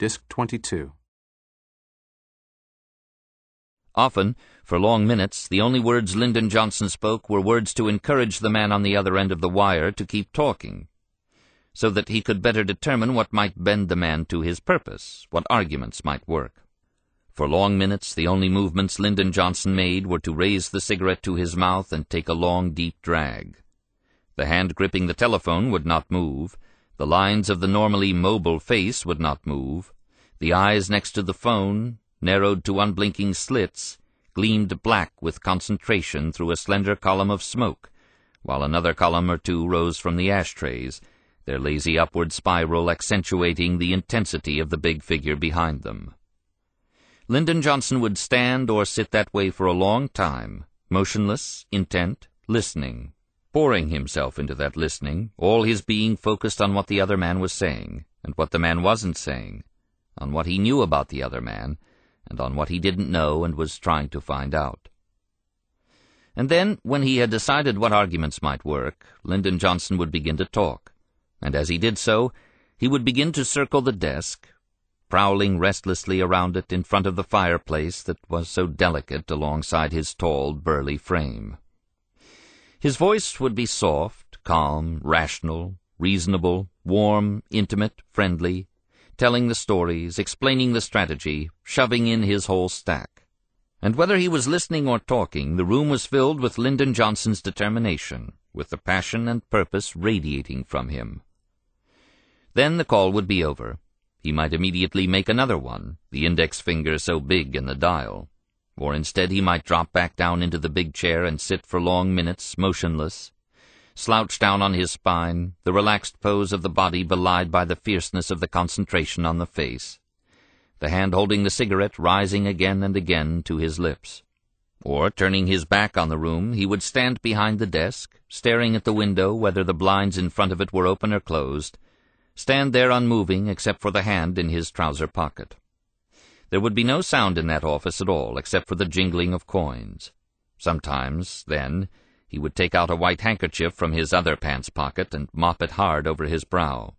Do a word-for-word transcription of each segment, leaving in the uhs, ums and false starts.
Disc twenty-two. Often, for long minutes, the only words Lyndon Johnson spoke were words to encourage the man on the other end of the wire to keep talking, so that he could better determine what might bend the man to his purpose, what arguments might work. For long minutes, the only movements Lyndon Johnson made were to raise the cigarette to his mouth and take a long, deep drag. The hand gripping the telephone would not move. The lines of the normally mobile face would not move. The eyes next to the phone, narrowed to unblinking slits, gleamed black with concentration through a slender column of smoke, while another column or two rose from the ashtrays, their lazy upward spiral accentuating the intensity of the big figure behind them. Lyndon Johnson would stand or sit that way for a long time, motionless, intent, listening, pouring himself into that listening, all his being focused on what the other man was saying, and what the man wasn't saying, on what he knew about the other man, and on what he didn't know and was trying to find out. And then, when he had decided what arguments might work, Lyndon Johnson would begin to talk, and as he did so, he would begin to circle the desk, prowling restlessly around it in front of the fireplace that was so delicate alongside his tall, burly frame. His voice would be soft, calm, rational, reasonable, warm, intimate, friendly, telling the stories, explaining the strategy, shoving in his whole stack. And whether he was listening or talking, the room was filled with Lyndon Johnson's determination, with the passion and purpose radiating from him. Then the call would be over. He might immediately make another one, the index finger so big in the dial. Or instead he might drop back down into the big chair and sit for long minutes, motionless, slouched down on his spine, the relaxed pose of the body belied by the fierceness of the concentration on the face, the hand holding the cigarette rising again and again to his lips. Or, turning his back on the room, he would stand behind the desk, staring at the window whether the blinds in front of it were open or closed, stand there unmoving except for the hand in his trouser pocket. There would be no sound in that office at all except for the jingling of coins. Sometimes, then, he would take out a white handkerchief from his other pants pocket and mop it hard over his brow.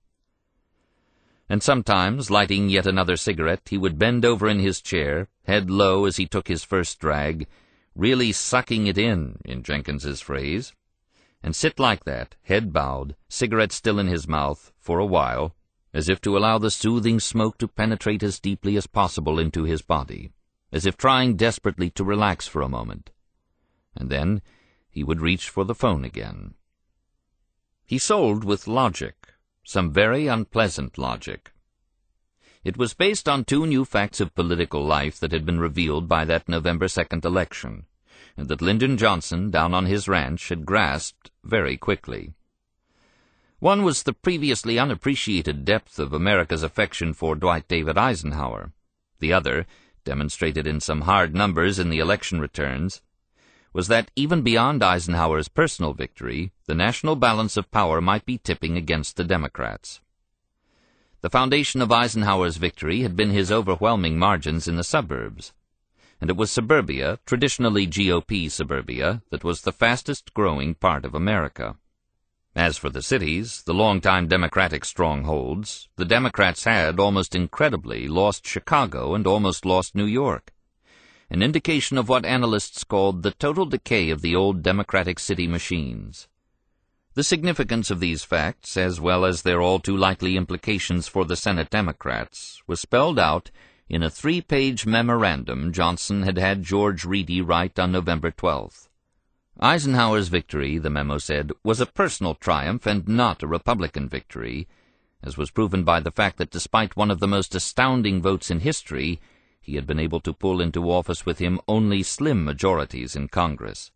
And sometimes, lighting yet another cigarette, he would bend over in his chair, head low as he took his first drag, really sucking it in, in Jenkins's phrase, and sit like that, head bowed, cigarette still in his mouth, for a while, as if to allow the soothing smoke to penetrate as deeply as possible into his body, as if trying desperately to relax for a moment. And then he would reach for the phone again. He sold with logic, some very unpleasant logic. It was based on two new facts of political life that had been revealed by that November second election, and that Lyndon Johnson, down on his ranch, had grasped very quickly. One was the previously unappreciated depth of America's affection for Dwight David Eisenhower. The other, demonstrated in some hard numbers in the election returns, was that even beyond Eisenhower's personal victory, the national balance of power might be tipping against the Democrats. The foundation of Eisenhower's victory had been his overwhelming margins in the suburbs, and it was suburbia, traditionally G O P suburbia, that was the fastest-growing part of America. As for the cities, the long-time Democratic strongholds, the Democrats had, almost incredibly, lost Chicago and almost lost New York, an indication of what analysts called the total decay of the old Democratic city machines. The significance of these facts, as well as their all-too-likely implications for the Senate Democrats, was spelled out in a three-page memorandum Johnson had had George Reedy write on November twelfth. Eisenhower's victory, the memo said, was a personal triumph and not a Republican victory, as was proven by the fact that despite one of the most astounding votes in history, he had been able to pull into office with him only slim majorities in Congress.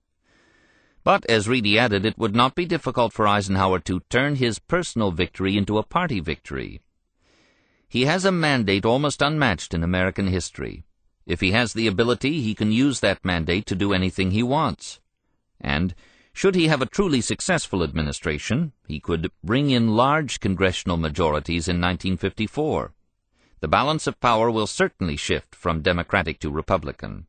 But, as Reedy added, it would not be difficult for Eisenhower to turn his personal victory into a party victory. He has a mandate almost unmatched in American history. If he has the ability, he can use that mandate to do anything he wants. And, should he have a truly successful administration, he could bring in large congressional majorities in nineteen fifty-four. The balance of power will certainly shift from Democratic to Republican.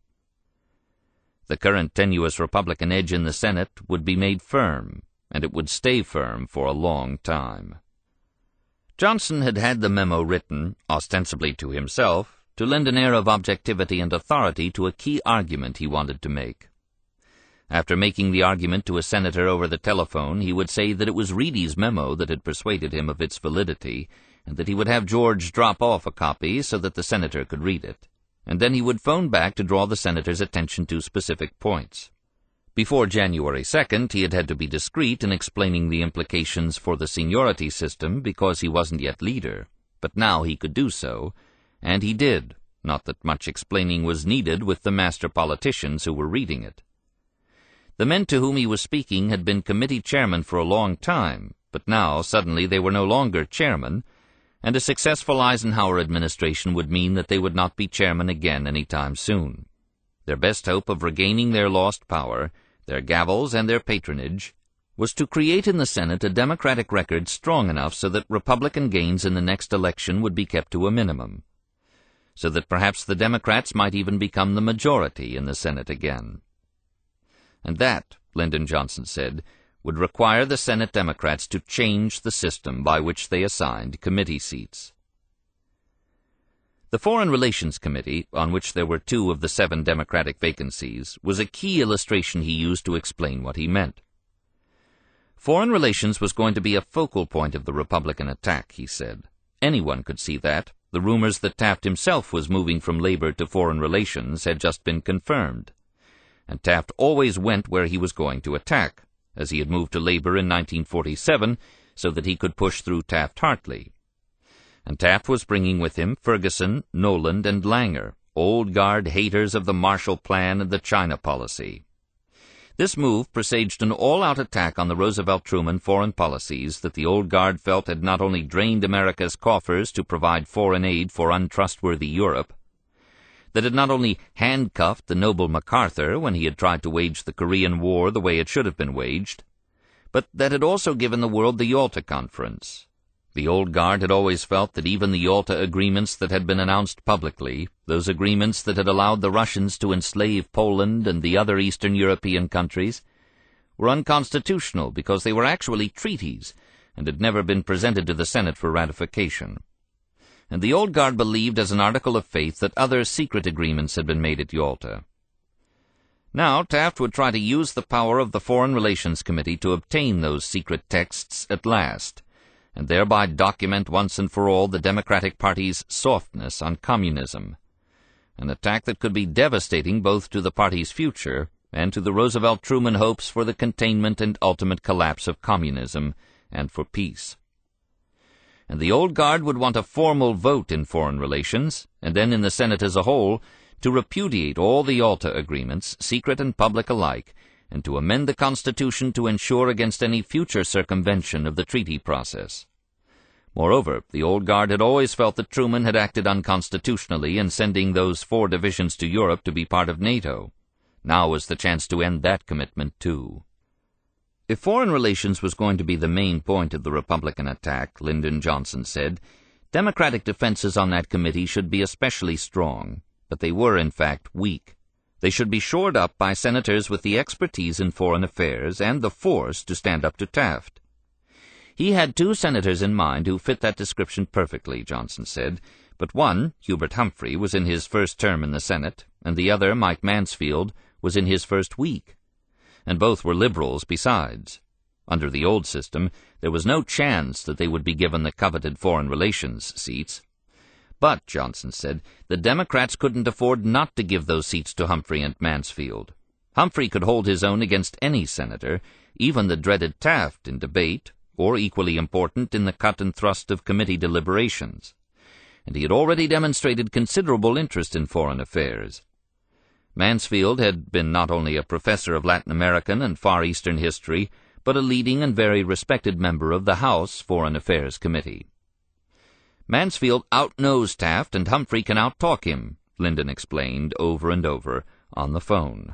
The current tenuous Republican edge in the Senate would be made firm, and it would stay firm for a long time. Johnson had had the memo written, ostensibly to himself, to lend an air of objectivity and authority to a key argument he wanted to make. After making the argument to a senator over the telephone, he would say that it was Reedy's memo that had persuaded him of its validity, and that he would have George drop off a copy so that the senator could read it, and then he would phone back to draw the senator's attention to specific points. Before January second, he had had to be discreet in explaining the implications for the seniority system because he wasn't yet leader, but now he could do so, and he did, not that much explaining was needed with the master politicians who were reading it. The men to whom he was speaking had been committee chairmen for a long time, but now suddenly they were no longer chairmen, and a successful Eisenhower administration would mean that they would not be chairmen again any time soon. Their best hope of regaining their lost power, their gavels and their patronage, was to create in the Senate a Democratic record strong enough so that Republican gains in the next election would be kept to a minimum, so that perhaps the Democrats might even become the majority in the Senate again. And that, Lyndon Johnson said, would require the Senate Democrats to change the system by which they assigned committee seats. The Foreign Relations Committee, on which there were two of the seven Democratic vacancies, was a key illustration he used to explain what he meant. Foreign relations was going to be a focal point of the Republican attack, he said. Anyone could see that. The rumors that Taft himself was moving from labor to foreign relations had just been confirmed. And Taft always went where he was going to attack, as he had moved to labor in nineteen forty-seven so that he could push through Taft-Hartley. And Taft was bringing with him Ferguson, Noland, and Langer, old guard haters of the Marshall Plan and the China policy. This move presaged an all-out attack on the Roosevelt-Truman foreign policies that the old guard felt had not only drained America's coffers to provide foreign aid for untrustworthy Europe, that had not only handcuffed the noble MacArthur when he had tried to wage the Korean War the way it should have been waged, but that had also given the world the Yalta Conference. The old guard had always felt that even the Yalta agreements that had been announced publicly, those agreements that had allowed the Russians to enslave Poland and the other Eastern European countries, were unconstitutional because they were actually treaties and had never been presented to the Senate for ratification. And the old guard believed as an article of faith that other secret agreements had been made at Yalta. Now Taft would try to use the power of the Foreign Relations Committee to obtain those secret texts at last, and thereby document once and for all the Democratic Party's softness on communism, an attack that could be devastating both to the party's future and to the Roosevelt-Truman hopes for the containment and ultimate collapse of communism and for peace. And the old guard would want a formal vote in foreign relations, and then in the Senate as a whole, to repudiate all the Yalta agreements, secret and public alike, and to amend the Constitution to ensure against any future circumvention of the treaty process. Moreover, the old guard had always felt that Truman had acted unconstitutionally in sending those four divisions to Europe to be part of NATO. Now was the chance to end that commitment, too. If foreign relations was going to be the main point of the Republican attack, Lyndon Johnson said, Democratic defenses on that committee should be especially strong, but they were, in fact, weak. They should be shored up by senators with the expertise in foreign affairs and the force to stand up to Taft. He had two senators in mind who fit that description perfectly, Johnson said, but one, Hubert Humphrey, was in his first term in the Senate, and the other, Mike Mansfield, was in his first week. And both were liberals besides. Under the old system, there was no chance that they would be given the coveted foreign relations seats. But, Johnson said, the Democrats couldn't afford not to give those seats to Humphrey and Mansfield. Humphrey could hold his own against any senator, even the dreaded Taft, in debate, or equally important in the cut and thrust of committee deliberations. And he had already demonstrated considerable interest in foreign affairs. Mansfield had been not only a professor of Latin American and Far Eastern history, but a leading and very respected member of the House Foreign Affairs Committee. Mansfield out-knows Taft, and Humphrey can out-talk him, Lyndon explained over and over on the phone.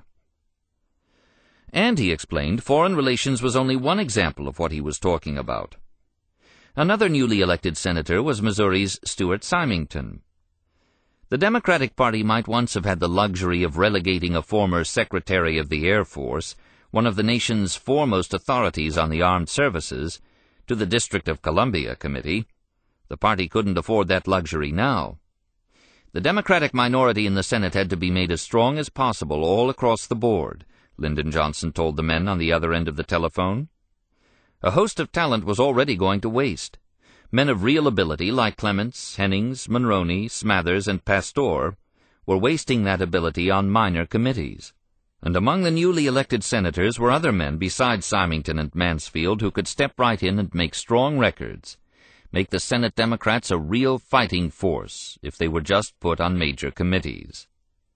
And, he explained, foreign relations was only one example of what he was talking about. Another newly elected senator was Missouri's Stuart Symington. The Democratic Party might once have had the luxury of relegating a former Secretary of the Air Force, one of the nation's foremost authorities on the armed services, to the District of Columbia Committee, The party couldn't afford that luxury now. The Democratic minority in the Senate had to be made as strong as possible all across the board, Lyndon Johnson told the men on the other end of the telephone. A host of talent was already going to waste. Men of real ability like Clements, Hennings, Mulroney, Smathers, and Pastor were wasting that ability on minor committees. And among the newly elected senators were other men besides Symington and Mansfield who could step right in and make strong records, make the Senate Democrats a real fighting force if they were just put on major committees.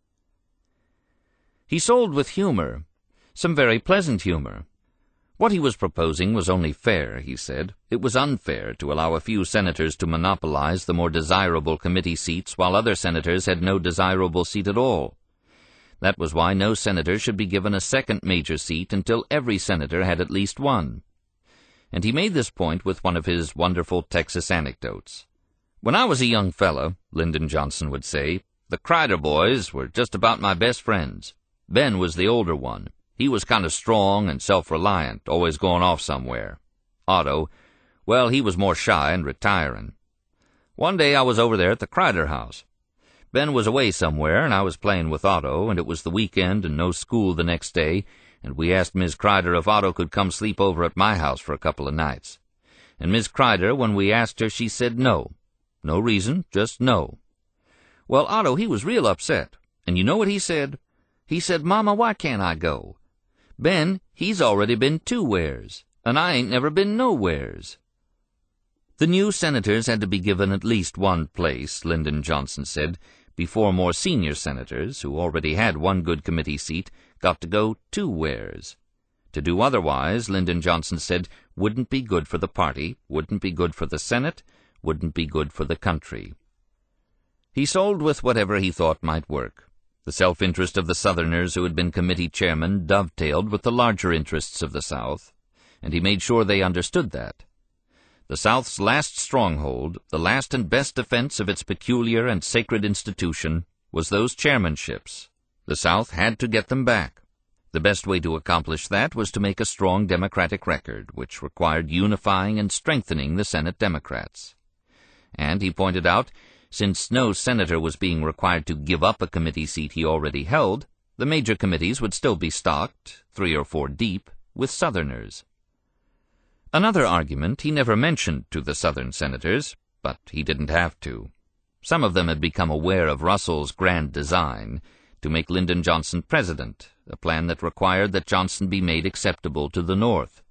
He sold with humor, some very pleasant humor. What he was proposing was only fair, he said. It was unfair to allow a few senators to monopolize the more desirable committee seats while other senators had no desirable seat at all. That was why no senator should be given a second major seat until every senator had at least one. And he made this point with one of his wonderful Texas anecdotes. "When I was a young fellow," Lyndon Johnson would say, "the Crider boys were just about my best friends. Ben was the older one. He was kind of strong and self-reliant, always going off somewhere. Otto, well, he was more shy and retiring. One day I was over there at the Crider house. Ben was away somewhere, and I was playing with Otto, and it was the weekend and no school the next day, and we asked Miss Crider if Otto could come sleep over at my house for a couple of nights. And Miss Crider, when we asked her, she said no. No reason, just no. Well, Otto, he was real upset, and you know what he said? He said, 'Mama, why can't I go? Ben, he's already been two wheres, and I ain't never been nowheres.'" The new senators had to be given at least one place, Lyndon Johnson said, before more senior senators, who already had one good committee seat, got to go two wheres. To do otherwise, Lyndon Johnson said, wouldn't be good for the party, wouldn't be good for the Senate, wouldn't be good for the country. He sold with whatever he thought might work. The self-interest of the Southerners who had been committee chairmen dovetailed with the larger interests of the South, and he made sure they understood that. The South's last stronghold, the last and best defense of its peculiar and sacred institution, was those chairmanships. The South had to get them back. The best way to accomplish that was to make a strong Democratic record, which required unifying and strengthening the Senate Democrats. And, he pointed out, since no senator was being required to give up a committee seat he already held, the major committees would still be stocked, three or four deep, with Southerners. Another argument he never mentioned to the Southern senators, but he didn't have to. Some of them had become aware of Russell's grand design to make Lyndon Johnson president, a plan that required that Johnson be made acceptable to the North.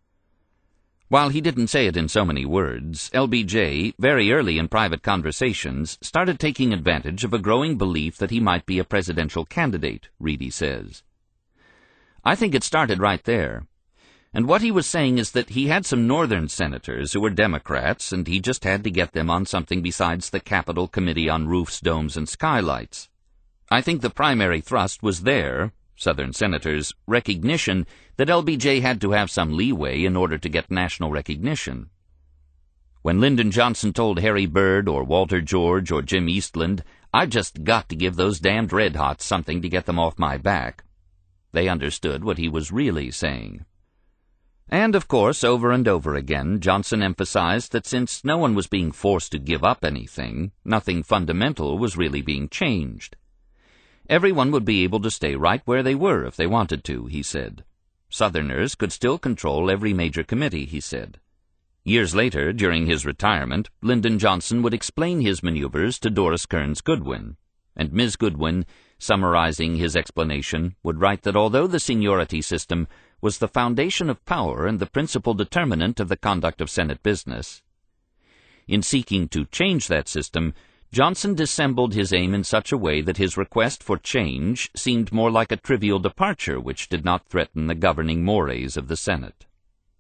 While he didn't say it in so many words, L B J, very early in private conversations, started taking advantage of a growing belief that he might be a presidential candidate, Reedy says. "I think it started right there. And what he was saying is that he had some northern senators who were Democrats, and he just had to get them on something besides the Capitol Committee on Roofs, Domes, and Skylights. I think the primary thrust was their, Southern senators, recognition that L B J had to have some leeway in order to get national recognition. When Lyndon Johnson told Harry Byrd or Walter George or Jim Eastland, I just got to give those damned Red-Hots something to get them off my back, they understood what he was really saying. And, of course, over and over again, Johnson emphasized that since no one was being forced to give up anything, nothing fundamental was really being changed. Everyone would be able to stay right where they were if they wanted to, he said. Southerners could still control every major committee, he said. Years later, during his retirement, Lyndon Johnson would explain his maneuvers to Doris Kearns Goodwin, and Miz Goodwin, summarizing his explanation, would write that although the seniority system was the foundation of power and the principal determinant of the conduct of Senate business, in seeking to change that system, Johnson dissembled his aim in such a way that his request for change seemed more like a trivial departure which did not threaten the governing mores of the Senate.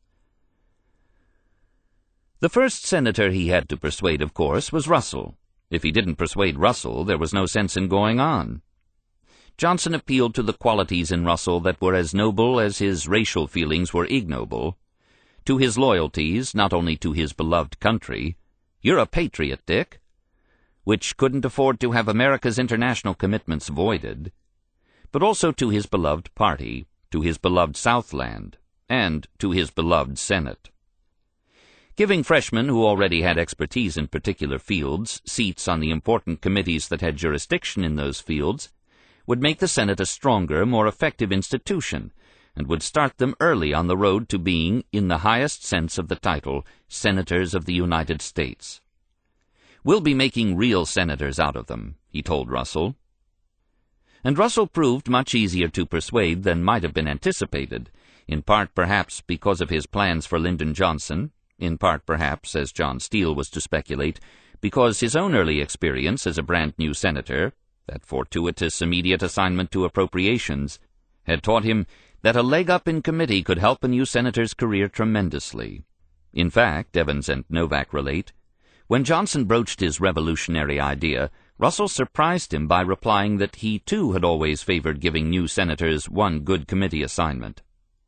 The first senator he had to persuade, of course, was Russell. If he didn't persuade Russell, there was no sense in going on. Johnson appealed to the qualities in Russell that were as noble as his racial feelings were ignoble, to his loyalties, not only to his beloved country, "You're a patriot, Dick," which couldn't afford to have America's international commitments voided, but also to his beloved party, to his beloved Southland, and to his beloved Senate. Giving freshmen who already had expertise in particular fields seats on the important committees that had jurisdiction in those fields would make the Senate a stronger, more effective institution, and would start them early on the road to being, in the highest sense of the title, Senators of the United States. "We'll be making real senators out of them," he told Russell. And Russell proved much easier to persuade than might have been anticipated, in part perhaps because of his plans for Lyndon Johnson, in part perhaps, as John Steele was to speculate, because his own early experience as a brand-new senator, that fortuitous immediate assignment to appropriations, had taught him that a leg up in committee could help a new senator's career tremendously. In fact, Evans and Novak relate, when Johnson broached his revolutionary idea, Russell surprised him by replying that he too had always favored giving new senators one good committee assignment.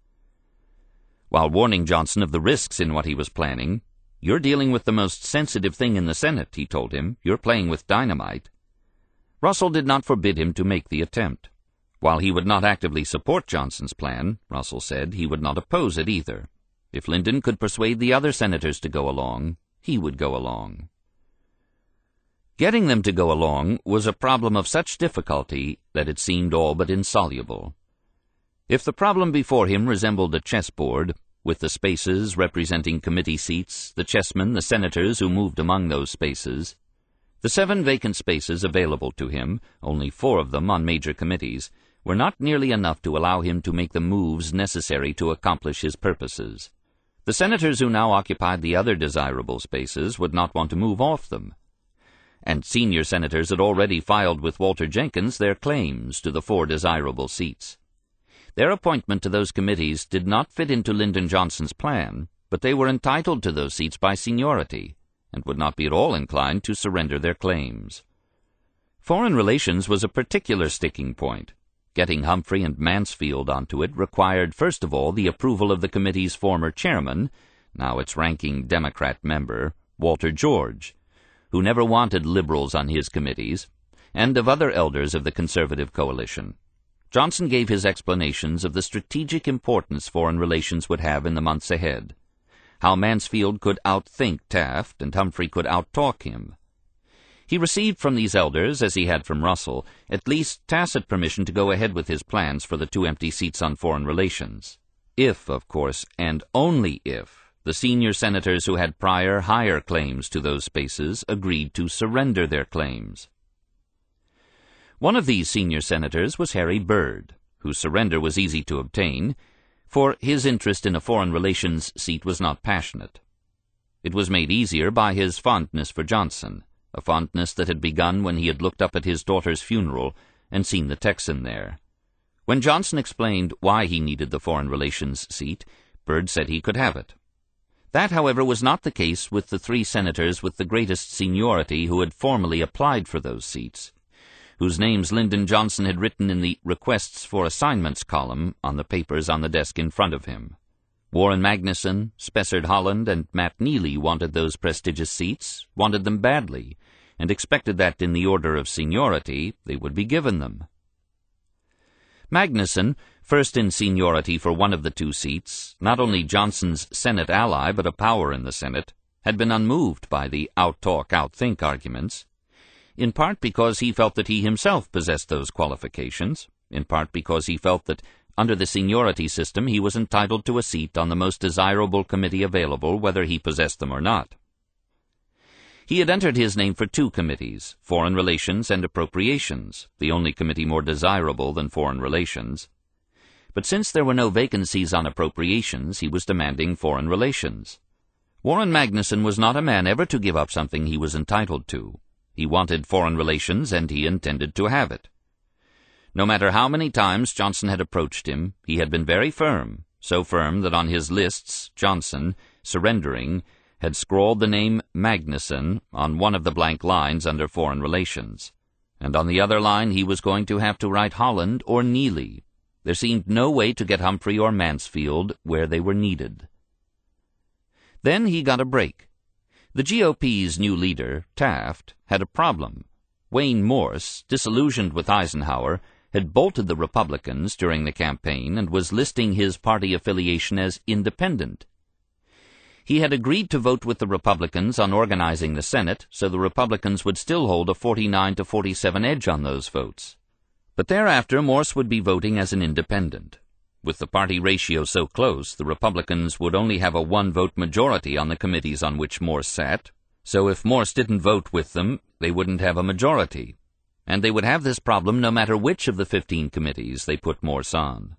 While warning Johnson of the risks in what he was planning, "You're dealing with the most sensitive thing in the Senate," he told him. "You're playing with dynamite." Russell did not forbid him to make the attempt. While he would not actively support Johnson's plan, Russell said he would not oppose it either. If Lyndon could persuade the other senators to go along, he would go along. Getting them to go along was a problem of such difficulty that it seemed all but insoluble. If the problem before him resembled a chessboard, with the spaces representing committee seats, the chessmen, the senators who moved among those spaces, the seven vacant spaces available to him, only four of them on major committees, were not nearly enough to allow him to make the moves necessary to accomplish his purposes. The senators who now occupied the other desirable spaces would not want to move off them. And senior senators had already filed with Walter Jenkins their claims to the four desirable seats. Their appointment to those committees did not fit into Lyndon Johnson's plan, but they were entitled to those seats by seniority, and would not be at all inclined to surrender their claims. Foreign relations was a particular sticking point. Getting Humphrey and Mansfield onto it required first of all the approval of the committee's former chairman, now its ranking Democrat member, Walter George, who never wanted liberals on his committees, and of other elders of the conservative coalition. Johnson gave his explanations of the strategic importance foreign relations would have in the months ahead, how Mansfield could outthink Taft and Humphrey could outtalk him. He received from these elders, as he had from Russell, at least tacit permission to go ahead with his plans for the two empty seats on foreign relations. If, of course, and only if, the senior senators who had prior higher claims to those spaces agreed to surrender their claims. One of these senior senators was Harry Byrd, whose surrender was easy to obtain, for his interest in a foreign relations seat was not passionate. It was made easier by his fondness for Johnson, a fondness that had begun when he had looked up at his daughter's funeral and seen the Texan there. When Johnson explained why he needed the foreign relations seat, Byrd said he could have it. That, however, was not the case with the three senators with the greatest seniority who had formally applied for those seats, whose names Lyndon Johnson had written in the Requests for Assignments column on the papers on the desk in front of him. Warren Magnuson, Spessard Holland, and Matt Neely wanted those prestigious seats, wanted them badly, and expected that in the order of seniority they would be given them. Magnuson, first in seniority for one of the two seats, not only Johnson's Senate ally but a power in the Senate, had been unmoved by the out-talk, out-think arguments, in part because he felt that he himself possessed those qualifications, in part because he felt that under the seniority system he was entitled to a seat on the most desirable committee available, whether he possessed them or not. He had entered his name for two committees, Foreign Relations and Appropriations, the only committee more desirable than Foreign Relations. But since there were no vacancies on Appropriations, he was demanding Foreign Relations. Warren Magnuson was not a man ever to give up something he was entitled to. He wanted Foreign Relations, and he intended to have it. No matter how many times Johnson had approached him, he had been very firm, so firm that on his lists Johnson, surrendering, had scrawled the name Magnuson on one of the blank lines under Foreign Relations, and on the other line he was going to have to write Holland or Neely. There seemed no way to get Humphrey or Mansfield where they were needed. Then he got a break. The G O P's new leader, Taft, had a problem. Wayne Morse, disillusioned with Eisenhower, had bolted the Republicans during the campaign and was listing his party affiliation as independent. He had agreed to vote with the Republicans on organizing the Senate, so the Republicans would still hold a forty-nine to forty-seven edge on those votes. But thereafter Morse would be voting as an independent. With the party ratio so close, the Republicans would only have a one-vote majority on the committees on which Morse sat, so if Morse didn't vote with them, they wouldn't have a majority. And they would have this problem no matter which of the fifteen committees they put Morse on.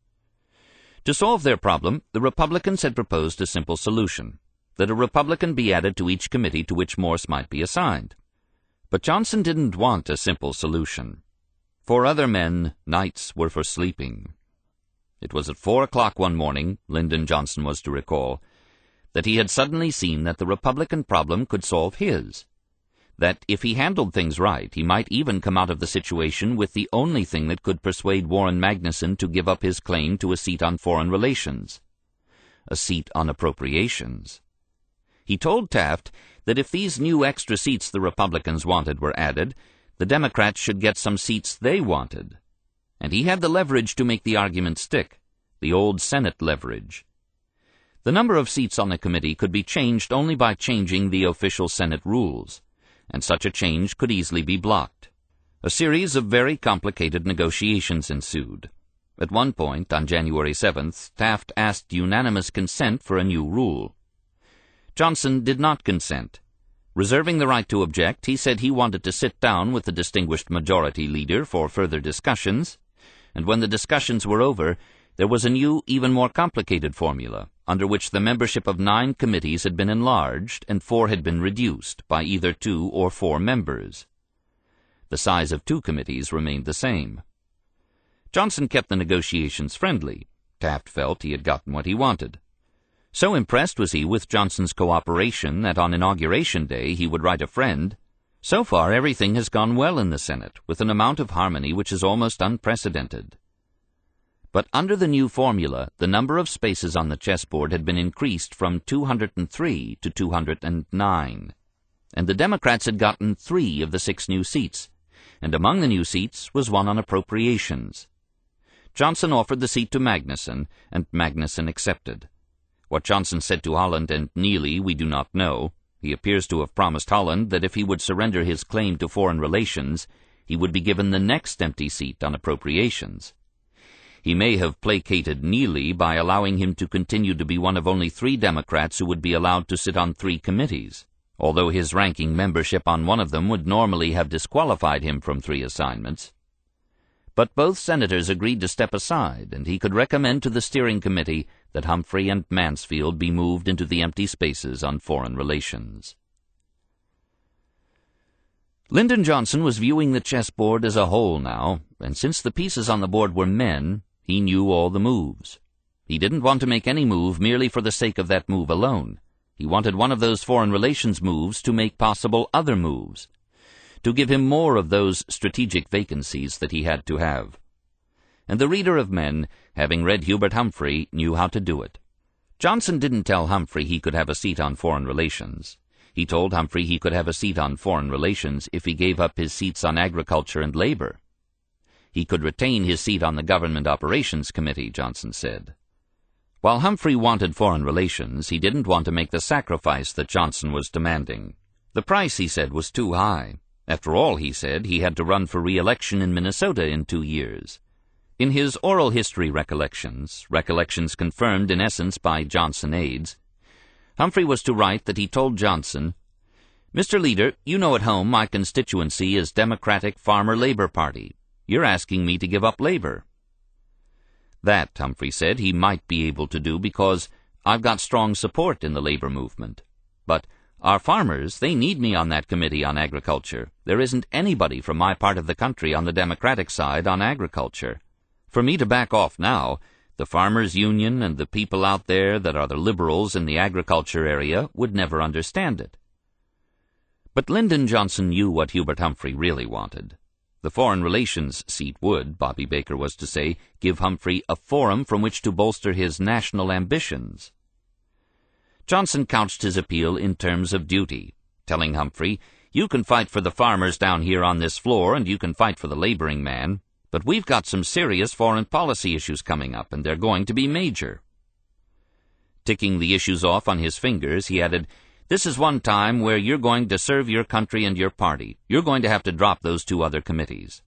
To solve their problem, the Republicans had proposed a simple solution, that a Republican be added to each committee to which Morse might be assigned. But Johnson didn't want a simple solution. For other men, nights were for sleeping. It was at four o'clock one morning, Lyndon Johnson was to recall, that he had suddenly seen that the Republican problem could solve his. That if he handled things right, he might even come out of the situation with the only thing that could persuade Warren Magnuson to give up his claim to a seat on foreign relations. A seat on appropriations. He told Taft that if these new extra seats the Republicans wanted were added, the Democrats should get some seats they wanted. And he had the leverage to make the argument stick, the old Senate leverage. The number of seats on the committee could be changed only by changing the official Senate rules, and such a change could easily be blocked. A series of very complicated negotiations ensued. At one point, on January seventh, Taft asked unanimous consent for a new rule. Johnson did not consent. Reserving the right to object, he said he wanted to sit down with the distinguished majority leader for further discussions, and when the discussions were over, there was a new, even more complicated formula, under which the membership of nine committees had been enlarged and four had been reduced by either two or four members. The size of two committees remained the same. Johnson kept the negotiations friendly. Taft felt he had gotten what he wanted. So impressed was he with Johnson's cooperation that on Inauguration Day he would write a friend, "So far everything has gone well in the Senate, with an amount of harmony which is almost unprecedented." But under the new formula, the number of spaces on the chessboard had been increased from two hundred three to two hundred nine, and the Democrats had gotten three of the six new seats, and among the new seats was one on appropriations. Johnson offered the seat to Magnuson, and Magnuson accepted. What Johnson said to Holland and Neely we do not know. He appears to have promised Holland that if he would surrender his claim to foreign relations, he would be given the next empty seat on appropriations. He may have placated Neely by allowing him to continue to be one of only three Democrats who would be allowed to sit on three committees, although his ranking membership on one of them would normally have disqualified him from three assignments. But both senators agreed to step aside, and he could recommend to the steering committee that Humphrey and Mansfield be moved into the empty spaces on foreign relations. Lyndon Johnson was viewing the chessboard as a whole now, and since the pieces on the board were men, he knew all the moves. He didn't want to make any move merely for the sake of that move alone. He wanted one of those foreign relations moves to make possible other moves, to give him more of those strategic vacancies that he had to have. And the reader of men, having read Hubert Humphrey, knew how to do it. Johnson didn't tell Humphrey he could have a seat on foreign relations. He told Humphrey he could have a seat on foreign relations if he gave up his seats on agriculture and labor. He could retain his seat on the Government Operations Committee, Johnson said. While Humphrey wanted foreign relations, he didn't want to make the sacrifice that Johnson was demanding. The price, he said, was too high. After all, he said, he had to run for re-election in Minnesota in two years. In his oral history recollections, recollections confirmed in essence by Johnson aides, Humphrey was to write that he told Johnson, "Mister Leader, you know at home my constituency is Democratic Farmer-Labor Party. You're asking me to give up labor." That, Humphrey said, he might be able to do because I've got strong support in the labor movement. But our farmers, they need me on that committee on agriculture. There isn't anybody from my part of the country on the Democratic side on agriculture. For me to back off now, the Farmers' Union and the people out there that are the liberals in the agriculture area would never understand it. But Lyndon Johnson knew what Hubert Humphrey really wanted. The Foreign Relations seat would, Bobby Baker was to say, give Humphrey a forum from which to bolster his national ambitions. Johnson couched his appeal in terms of duty, telling Humphrey, "You can fight for the farmers down here on this floor, and you can fight for the laboring man, but we've got some serious foreign policy issues coming up, and they're going to be major." Ticking the issues off on his fingers, he added, "This is one time where you're going to serve your country and your party. You're going to have to drop those two other committees."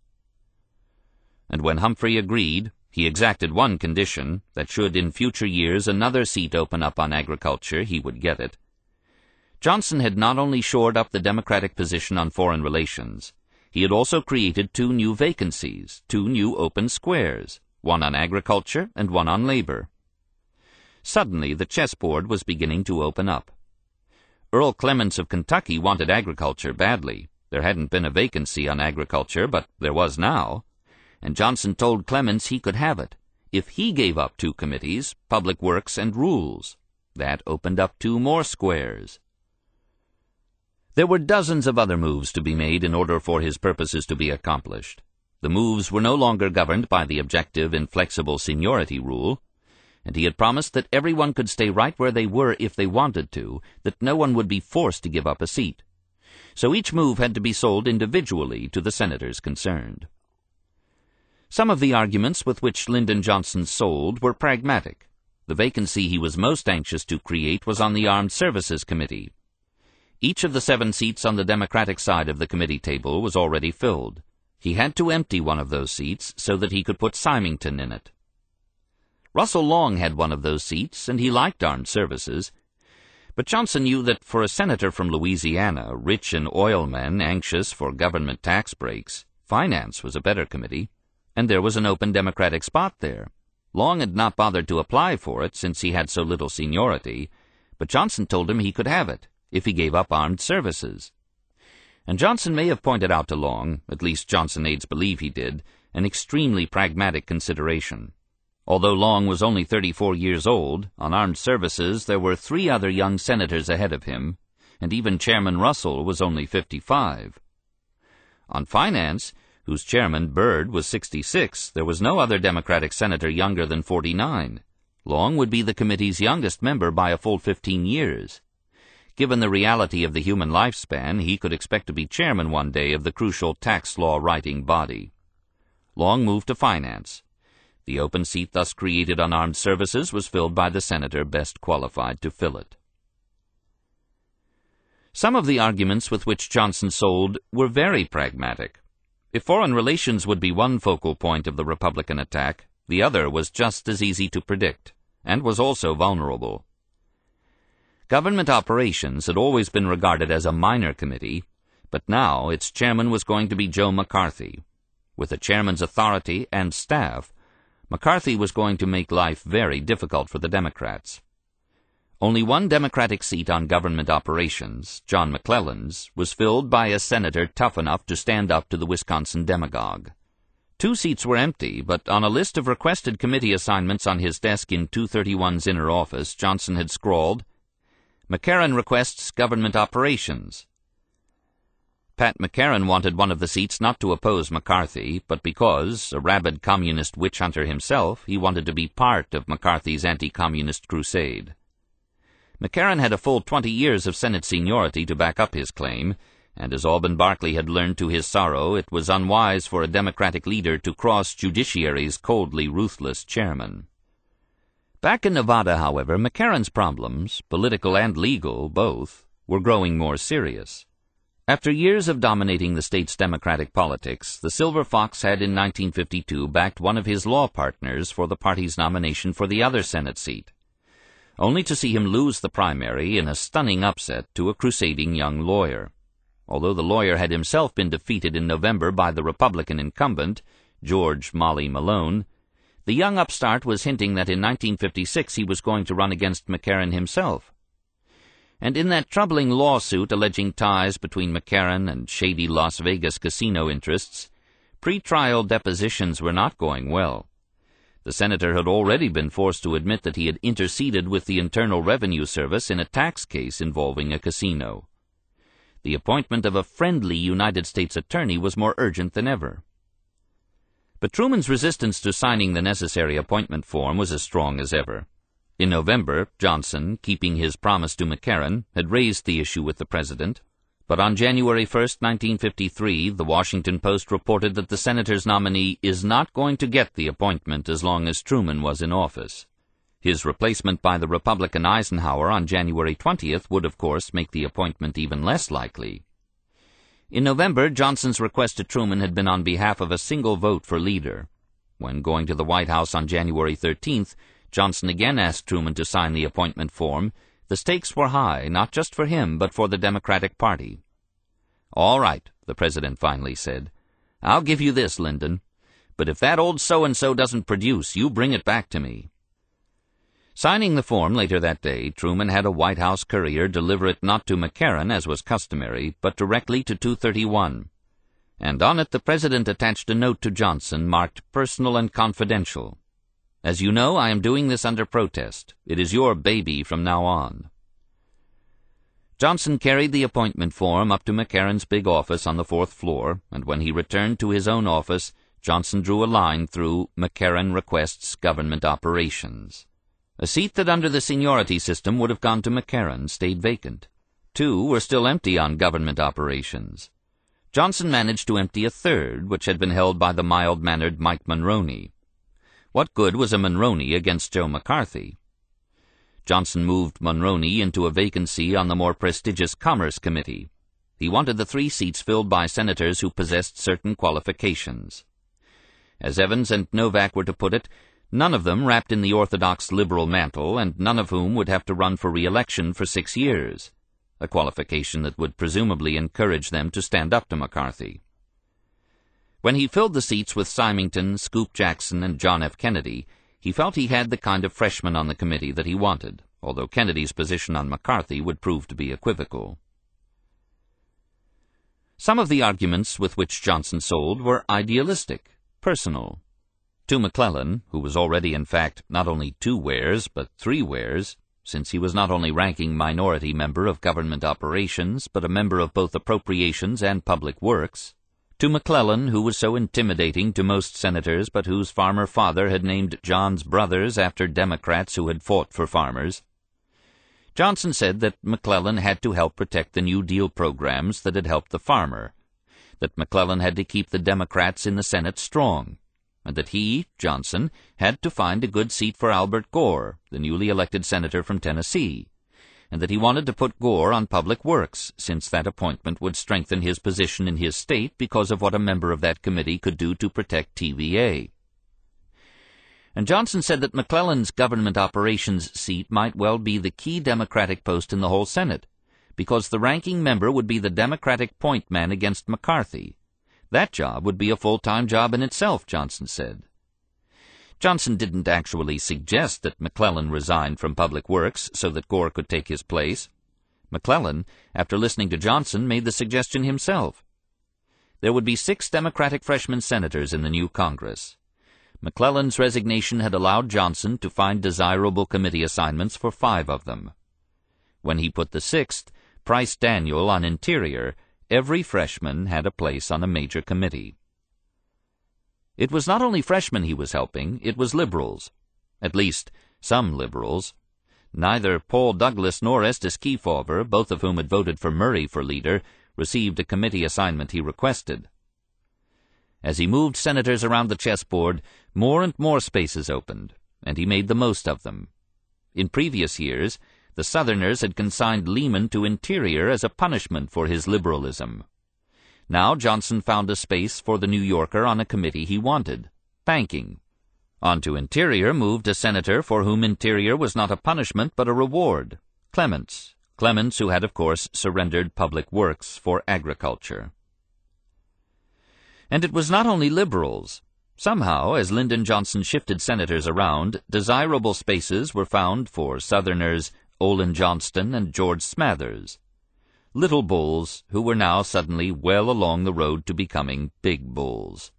And when Humphrey agreed, he exacted one condition, that should in future years another seat open up on agriculture, he would get it. Johnson had not only shored up the Democratic position on foreign relations, he had also created two new vacancies, two new open squares, one on agriculture and one on labor. Suddenly the chessboard was beginning to open up. Earl Clements of Kentucky wanted agriculture badly. There hadn't been a vacancy on agriculture, but there was now, and Johnson told Clements he could have it, if he gave up two committees, Public Works and Rules. That opened up two more squares. There were dozens of other moves to be made in order for his purposes to be accomplished. The moves were no longer governed by the objective, inflexible seniority rule, and he had promised that everyone could stay right where they were if they wanted to, that no one would be forced to give up a seat. So each move had to be sold individually to the senators concerned. Some of the arguments with which Lyndon Johnson sold were pragmatic. The vacancy he was most anxious to create was on the Armed Services Committee. Each of the seven seats on the Democratic side of the committee table was already filled. He had to empty one of those seats so that he could put Symington in it. Russell Long had one of those seats, and he liked armed services. But Johnson knew that for a senator from Louisiana, rich in oil men anxious for government tax breaks, finance was a better committee, and there was an open Democratic spot there. Long had not bothered to apply for it since he had so little seniority, but Johnson told him he could have it if he gave up armed services. And Johnson may have pointed out to Long, at least Johnson aides believe he did, an extremely pragmatic consideration. Although Long was only thirty-four years old, on armed services there were three other young senators ahead of him, and even Chairman Russell was only fifty-five. On finance, whose chairman, Byrd, was sixty-six, there was no other Democratic senator younger than forty-nine. Long would be the committee's youngest member by a full fifteen years. Given the reality of the human lifespan, he could expect to be chairman one day of the crucial tax law writing body. Long moved to finance. The open seat thus created on armed services was filled by the senator best qualified to fill it. Some of the arguments with which Johnson sold were very pragmatic. If foreign relations would be one focal point of the Republican attack, the other was just as easy to predict, and was also vulnerable. Government operations had always been regarded as a minor committee, but now its chairman was going to be Joe McCarthy. With a chairman's authority and staff, McCarthy was going to make life very difficult for the Democrats. Only one Democratic seat on government operations, John McClellan's, was filled by a senator tough enough to stand up to the Wisconsin demagogue. Two seats were empty, but on a list of requested committee assignments on his desk in two thirty-one's inner office, Johnson had scrawled, "McCarran requests government operations." Pat McCarran wanted one of the seats not to oppose McCarthy, but because, a rabid communist witch-hunter himself, he wanted to be part of McCarthy's anti-communist crusade. McCarran had a full twenty years of Senate seniority to back up his claim, and as Alban Barkley had learned to his sorrow, it was unwise for a Democratic leader to cross Judiciary's coldly ruthless chairman. Back in Nevada, however, McCarran's problems, political and legal both, were growing more serious. After years of dominating the state's Democratic politics, the Silver Fox had in nineteen fifty-two backed one of his law partners for the party's nomination for the other Senate seat, only to see him lose the primary in a stunning upset to a crusading young lawyer. Although the lawyer had himself been defeated in November by the Republican incumbent, George Molly Malone, the young upstart was hinting that in nineteen fifty-six he was going to run against McCarran himself. And in that troubling lawsuit alleging ties between McCarran and shady Las Vegas casino interests, pre-trial depositions were not going well. The senator had already been forced to admit that he had interceded with the Internal Revenue Service in a tax case involving a casino. The appointment of a friendly United States attorney was more urgent than ever. But Truman's resistance to signing the necessary appointment form was as strong as ever. In November, Johnson, keeping his promise to McCarran, had raised the issue with the president, but on January first, nineteen fifty-three, the Washington Post reported that the senator's nominee is not going to get the appointment as long as Truman was in office. His replacement by the Republican Eisenhower on January twentieth would, of course, make the appointment even less likely. In November, Johnson's request to Truman had been on behalf of a single vote for leader. When going to the White House on January thirteenth, Johnson again asked Truman to sign the appointment form. The stakes were high, not just for him, but for the Democratic Party. "All right," the president finally said. "I'll give you this, Lyndon. But if that old so-and-so doesn't produce, you bring it back to me." Signing the form later that day, Truman had a White House courier deliver it not to McCarran, as was customary, but directly to two thirty-one. And on it the president attached a note to Johnson marked "Personal and Confidential." "As you know, I am doing this under protest. It is your baby from now on." Johnson carried the appointment form up to McCarran's big office on the fourth floor, and when he returned to his own office, Johnson drew a line through "McCarran requests government operations." A seat that under the seniority system would have gone to McCarran stayed vacant. Two were still empty on government operations. Johnson managed to empty a third, which had been held by the mild-mannered Mike Monroney. What good was a Monroney against Joe McCarthy? Johnson moved Monroney into a vacancy on the more prestigious Commerce Committee. He wanted the three seats filled by senators who possessed certain qualifications. As Evans and Novak were to put it, none of them wrapped in the orthodox liberal mantle, and none of whom would have to run for re-election for six years, a qualification that would presumably encourage them to stand up to McCarthy. When he filled the seats with Symington, Scoop Jackson, and John F. Kennedy, he felt he had the kind of freshman on the committee that he wanted, although Kennedy's position on McCarthy would prove to be equivocal. Some of the arguments with which Johnson sold were idealistic, personal. To McClellan, who was already in fact not only two wares but three wares, since he was not only ranking minority member of government operations but a member of both appropriations and public works, to McClellan, who was so intimidating to most senators but whose farmer father had named John's brothers after Democrats who had fought for farmers, Johnson said that McClellan had to help protect the New Deal programs that had helped the farmer, that McClellan had to keep the Democrats in the Senate strong, and that he, Johnson, had to find a good seat for Albert Gore, the newly elected senator from Tennessee, and that he wanted to put Gore on public works, since that appointment would strengthen his position in his state because of what a member of that committee could do to protect T V A. And Johnson said that McClellan's government operations seat might well be the key Democratic post in the whole Senate, because the ranking member would be the Democratic point man against McCarthy. That job would be a full-time job in itself, Johnson said. Johnson didn't actually suggest that McClellan resign from Public Works so that Gore could take his place. McClellan, after listening to Johnson, made the suggestion himself. There would be six Democratic freshman senators in the new Congress. McClellan's resignation had allowed Johnson to find desirable committee assignments for five of them. When he put the sixth, Price Daniel, on Interior, every freshman had a place on a major committee. It was not only freshmen he was helping, it was liberals. At least, some liberals. Neither Paul Douglas nor Estes Kefauver, both of whom had voted for Murray for leader, received a committee assignment he requested. As he moved senators around the chessboard, more and more spaces opened, and he made the most of them. In previous years, the Southerners had consigned Lehman to Interior as a punishment for his liberalism. Now Johnson found a space for the New Yorker on a committee he wanted, banking. On to Interior moved a senator for whom Interior was not a punishment but a reward, Clements, Clements who had of course surrendered Public Works for agriculture. And it was not only liberals. Somehow, as Lyndon Johnson shifted senators around, desirable spaces were found for Southerners Olin Johnston and George Smathers, little bulls who were now suddenly well along the road to becoming big bulls.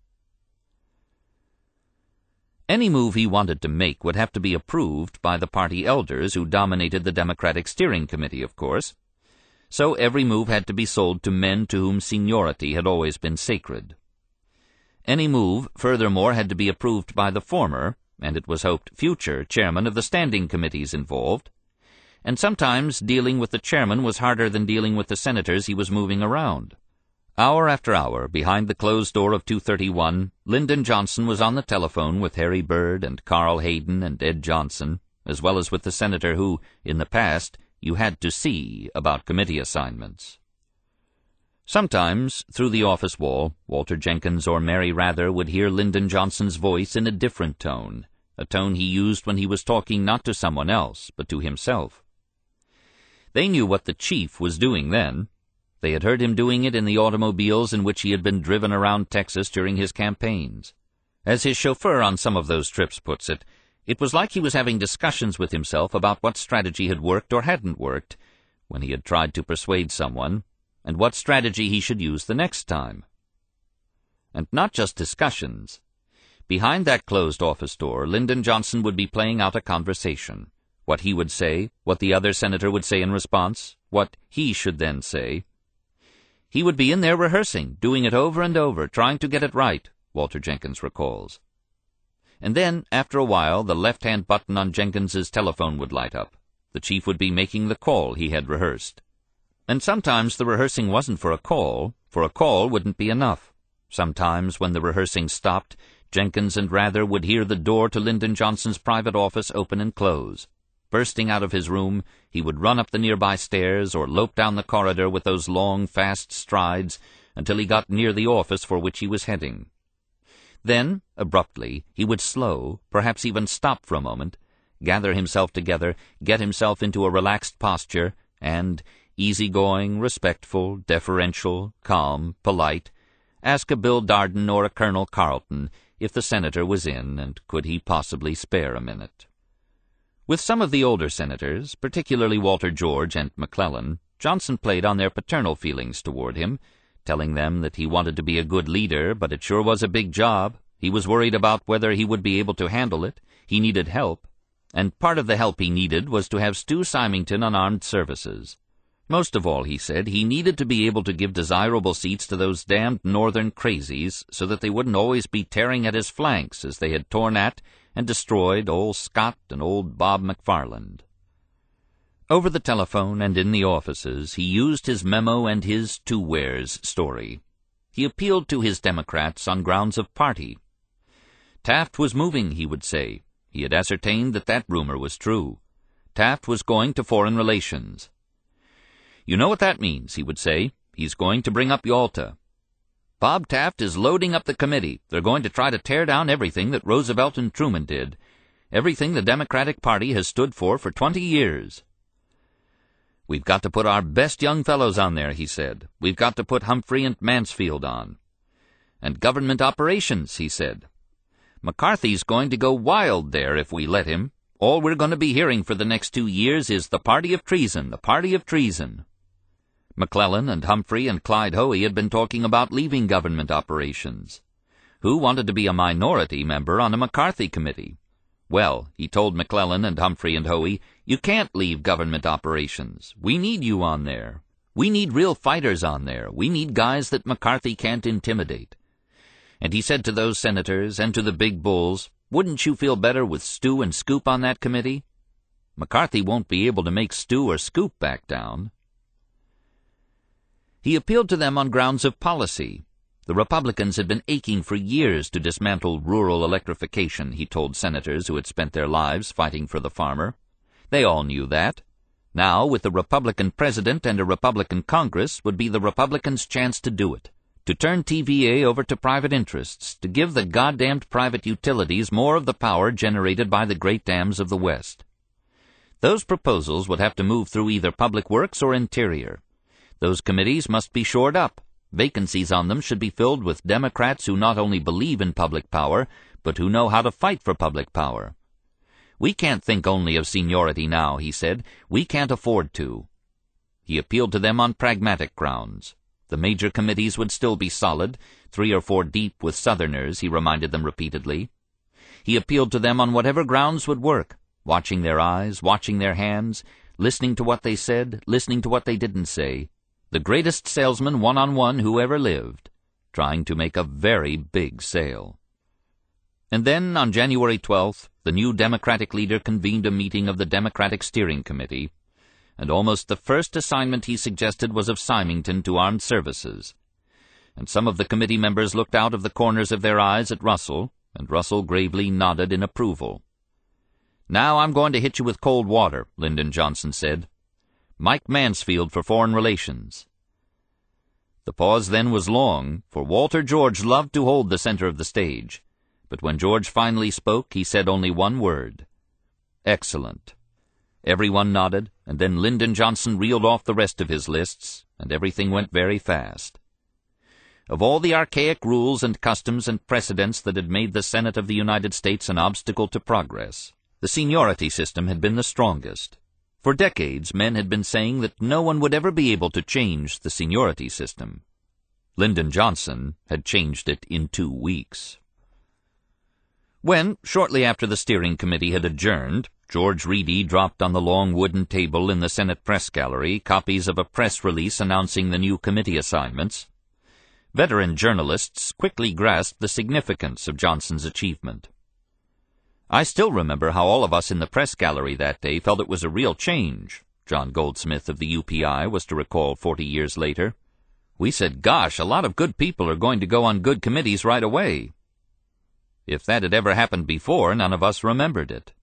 Any move he wanted to make would have to be approved by the party elders who dominated the Democratic Steering Committee, of course. So every move had to be sold to men to whom seniority had always been sacred. Any move, furthermore, had to be approved by the former, and it was hoped future, chairman of the standing committees involved. And sometimes dealing with the chairman was harder than dealing with the senators he was moving around. Hour after hour, behind the closed door of two thirty-one, Lyndon Johnson was on the telephone with Harry Byrd and Carl Hayden and Ed Johnson, as well as with the senator who, in the past, you had to see about committee assignments. Sometimes, through the office wall, Walter Jenkins or Mary Rather would hear Lyndon Johnson's voice in a different tone, a tone he used when he was talking not to someone else, but to himself. They knew what the chief was doing then. They had heard him doing it in the automobiles in which he had been driven around Texas during his campaigns. As his chauffeur on some of those trips puts it, it was like he was having discussions with himself about what strategy had worked or hadn't worked when he had tried to persuade someone, and what strategy he should use the next time. And not just discussions. Behind that closed office door, Lyndon Johnson would be playing out a conversation. What he would say, what the other senator would say in response, what he should then say. He would be in there rehearsing, doing it over and over, trying to get it right, Walter Jenkins recalls. And then, after a while, the left-hand button on Jenkins's telephone would light up. The chief would be making the call he had rehearsed. And sometimes the rehearsing wasn't for a call, for a call wouldn't be enough. Sometimes, when the rehearsing stopped, Jenkins and Rather would hear the door to Lyndon Johnson's private office open and close. Bursting out of his room, he would run up the nearby stairs or lope down the corridor with those long, fast strides until he got near the office for which he was heading. Then, abruptly, he would slow, perhaps even stop for a moment, gather himself together, get himself into a relaxed posture, and, easy-going, respectful, deferential, calm, polite, ask a Bill Darden or a Colonel Carleton if the senator was in and could he possibly spare a minute. With some of the older senators, particularly Walter George and McClellan, Johnson played on their paternal feelings toward him, telling them that he wanted to be a good leader, but it sure was a big job. He was worried about whether he would be able to handle it. He needed help. And part of the help he needed was to have Stu Symington on armed services. Most of all, he said, he needed to be able to give desirable seats to those damned northern crazies so that they wouldn't always be tearing at his flanks as they had torn at and destroyed old Scott and old Bob McFarland. Over the telephone and in the offices, he used his memo and his two-wares story. He appealed to his Democrats on grounds of party. Taft was moving, he would say. He had ascertained that that rumor was true. Taft was going to foreign relations. You know what that means, he would say. He's going to bring up Yalta. Bob Taft is loading up the committee. They're going to try to tear down everything that Roosevelt and Truman did, everything the Democratic Party has stood for for twenty years. We've got to put our best young fellows on there, he said. We've got to put Humphrey and Mansfield on. And government operations, he said. McCarthy's going to go wild there if we let him. All we're going to be hearing for the next two years is the party of treason, the party of treason. McClellan and Humphrey and Clyde Hoey had been talking about leaving government operations. Who wanted to be a minority member on a McCarthy committee? Well, he told McClellan and Humphrey and Hoey, you can't leave government operations. We need you on there. We need real fighters on there. We need guys that McCarthy can't intimidate. And he said to those senators and to the big bulls, wouldn't you feel better with Stu and Scoop on that committee? McCarthy won't be able to make Stu or Scoop back down. He appealed to them on grounds of policy. The Republicans had been aching for years to dismantle rural electrification, he told senators who had spent their lives fighting for the farmer. They all knew that. Now, with a Republican president and a Republican Congress, would be the Republicans' chance to do it, to turn T V A over to private interests, to give the goddamned private utilities more of the power generated by the great dams of the West. Those proposals would have to move through either Public Works or Interior. Those committees must be shored up. Vacancies on them should be filled with Democrats who not only believe in public power, but who know how to fight for public power. We can't think only of seniority now, he said. We can't afford to. He appealed to them on pragmatic grounds. The major committees would still be solid, three or four deep with Southerners, he reminded them repeatedly. He appealed to them on whatever grounds would work, watching their eyes, watching their hands, listening to what they said, listening to what they didn't say. The greatest salesman one-on-one who ever lived, trying to make a very big sale. And then, on January twelfth, the new Democratic leader convened a meeting of the Democratic Steering Committee, and almost the first assignment he suggested was of Symington to armed services. And some of the committee members looked out of the corners of their eyes at Russell, and Russell gravely nodded in approval. "Now I'm going to hit you with cold water," Lyndon Johnson said. "Mike Mansfield for Foreign Relations." The pause then was long, for Walter George loved to hold the center of the stage. But when George finally spoke, he said only one word: "Excellent." Everyone nodded, and then Lyndon Johnson reeled off the rest of his lists, and everything went very fast. Of all the archaic rules and customs and precedents that had made the Senate of the United States an obstacle to progress, the seniority system had been the strongest. For decades, men had been saying that no one would ever be able to change the seniority system. Lyndon Johnson had changed it in two weeks. When, shortly after the steering committee had adjourned, George Reedy dropped on the long wooden table in the Senate press gallery copies of a press release announcing the new committee assignments, veteran journalists quickly grasped the significance of Johnson's achievement. "I still remember how all of us in the press gallery that day felt it was a real change," John Goldsmith of the U P I was to recall forty years later. "We said, gosh, a lot of good people are going to go on good committees right away." If that had ever happened before, none of us remembered it.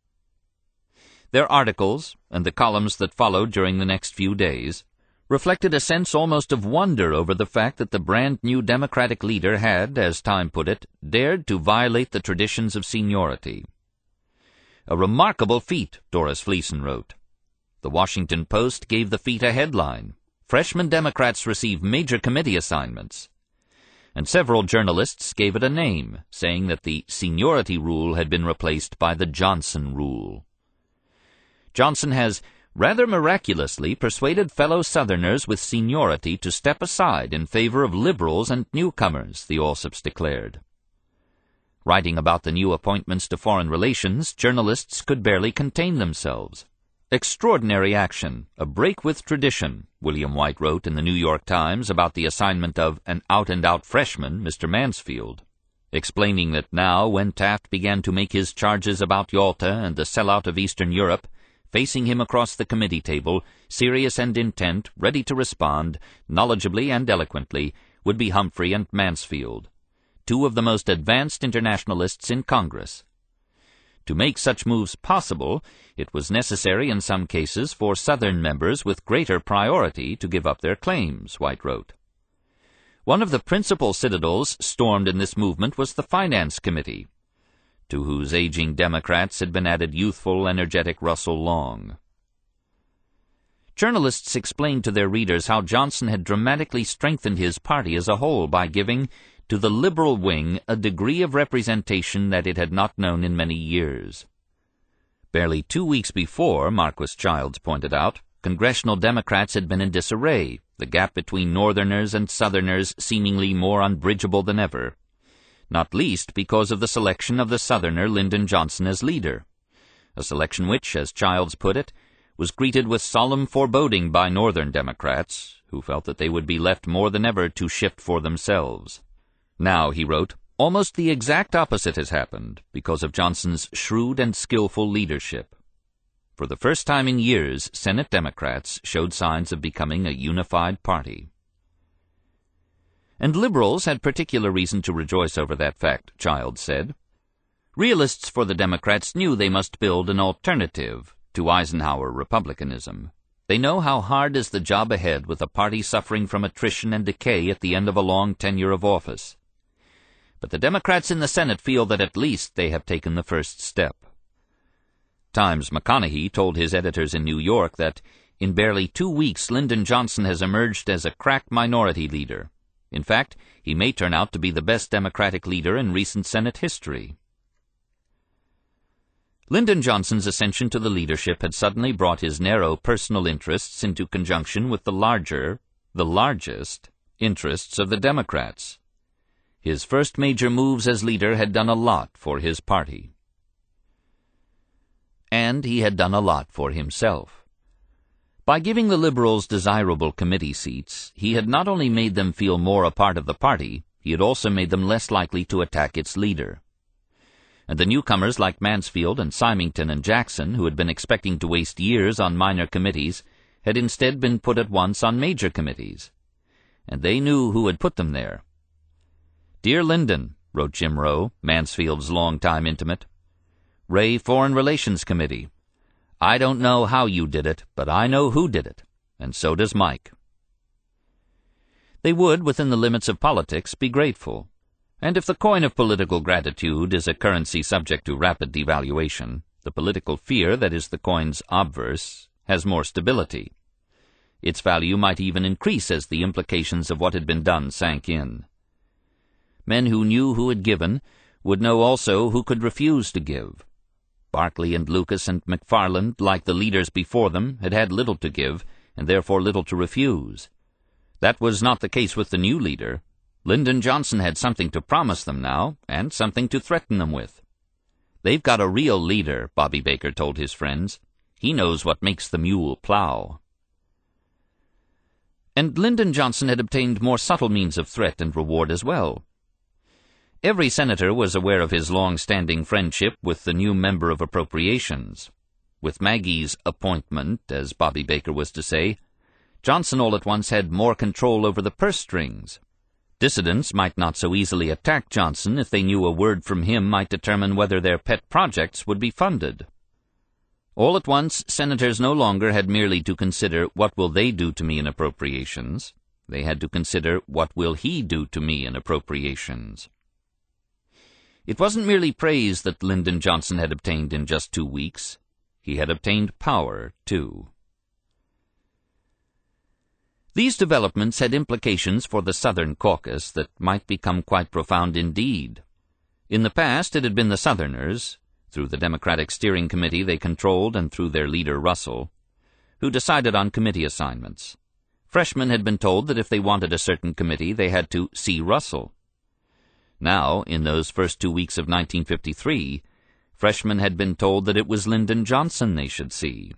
Their articles, and the columns that followed during the next few days, reflected a sense almost of wonder over the fact that the brand-new Democratic leader had, as Time put it, dared to violate the traditions of seniority. "A remarkable feat," Doris Fleeson wrote. The Washington Post gave the feat a headline: "Freshman Democrats receive major committee assignments." And several journalists gave it a name, saying that the seniority rule had been replaced by the Johnson rule. Johnson has rather miraculously persuaded fellow Southerners with seniority to step aside in favor of liberals and newcomers, the Alsops declared. Writing about the new appointments to Foreign Relations, journalists could barely contain themselves. "Extraordinary action, a break with tradition," William White wrote in the New York Times about the assignment of an out-and-out freshman, Mister Mansfield, explaining that now, when Taft began to make his charges about Yalta and the sellout of Eastern Europe, facing him across the committee table, serious and intent, ready to respond, knowledgeably and eloquently, would be Humphrey and Mansfield, two of the most advanced internationalists in Congress. To make such moves possible, it was necessary in some cases for Southern members with greater priority to give up their claims, White wrote. One of the principal citadels stormed in this movement was the Finance Committee, to whose aging Democrats had been added youthful, energetic Russell Long. Journalists explained to their readers how Johnson had dramatically strengthened his party as a whole by giving to the liberal wing a degree of representation that it had not known in many years. Barely two weeks before, Marquis Childs pointed out, congressional Democrats had been in disarray, the gap between Northerners and Southerners seemingly more unbridgeable than ever, not least because of the selection of the Southerner Lyndon Johnson as leader, a selection which, as Childs put it, was greeted with solemn foreboding by Northern Democrats, who felt that they would be left more than ever to shift for themselves. Now, he wrote, almost the exact opposite has happened because of Johnson's shrewd and skillful leadership. For the first time in years, Senate Democrats showed signs of becoming a unified party. And liberals had particular reason to rejoice over that fact, Childs said. Realists for the Democrats knew they must build an alternative to Eisenhower republicanism. They know how hard is the job ahead with a party suffering from attrition and decay at the end of a long tenure of office. But the Democrats in the Senate feel that at least they have taken the first step. Times McConaughey told his editors in New York that in barely two weeks Lyndon Johnson has emerged as a crack minority leader. In fact, he may turn out to be the best Democratic leader in recent Senate history. Lyndon Johnson's ascension to the leadership had suddenly brought his narrow personal interests into conjunction with the larger, the largest, interests of the Democrats. His first major moves as leader had done a lot for his party. And he had done a lot for himself. By giving the liberals desirable committee seats, he had not only made them feel more a part of the party, he had also made them less likely to attack its leader. And the newcomers like Mansfield and Symington and Jackson, who had been expecting to waste years on minor committees, had instead been put at once on major committees. And they knew who had put them there. "Dear Lyndon," wrote Jim Rowe, Mansfield's longtime intimate, Ray Foreign Relations Committee. I don't know how you did it, but I know who did it, and so does Mike. They would, within the limits of politics, be grateful. And if the coin of political gratitude is a currency subject to rapid devaluation, the political fear that is the coin's obverse has more stability. Its value might even increase as the implications of what had been done sank in. Men who knew who had given would know also who could refuse to give. Barclay and Lucas and McFarland, like the leaders before them, had had little to give, and therefore little to refuse. That was not the case with the new leader. Lyndon Johnson had something to promise them now, and something to threaten them with. They've got a real leader, Bobby Baker told his friends. He knows what makes the mule plow. And Lyndon Johnson had obtained more subtle means of threat and reward as well. Every senator was aware of his long-standing friendship with the new member of Appropriations. With Maggie's appointment, as Bobby Baker was to say, Johnson all at once had more control over the purse strings. Dissidents might not so easily attack Johnson if they knew a word from him might determine whether their pet projects would be funded. All at once, senators no longer had merely to consider, what will they do to me in appropriations? They had to consider, what will he do to me in appropriations? It wasn't merely praise that Lyndon Johnson had obtained in just two weeks. He had obtained power, too. These developments had implications for the Southern caucus that might become quite profound indeed. In the past it had been the Southerners, through the Democratic Steering Committee they controlled and through their leader Russell, who decided on committee assignments. Freshmen had been told that if they wanted a certain committee they had to see Russell. Now, in those first two weeks of nineteen fifty-three, freshmen had been told that it was Lyndon Johnson they should see.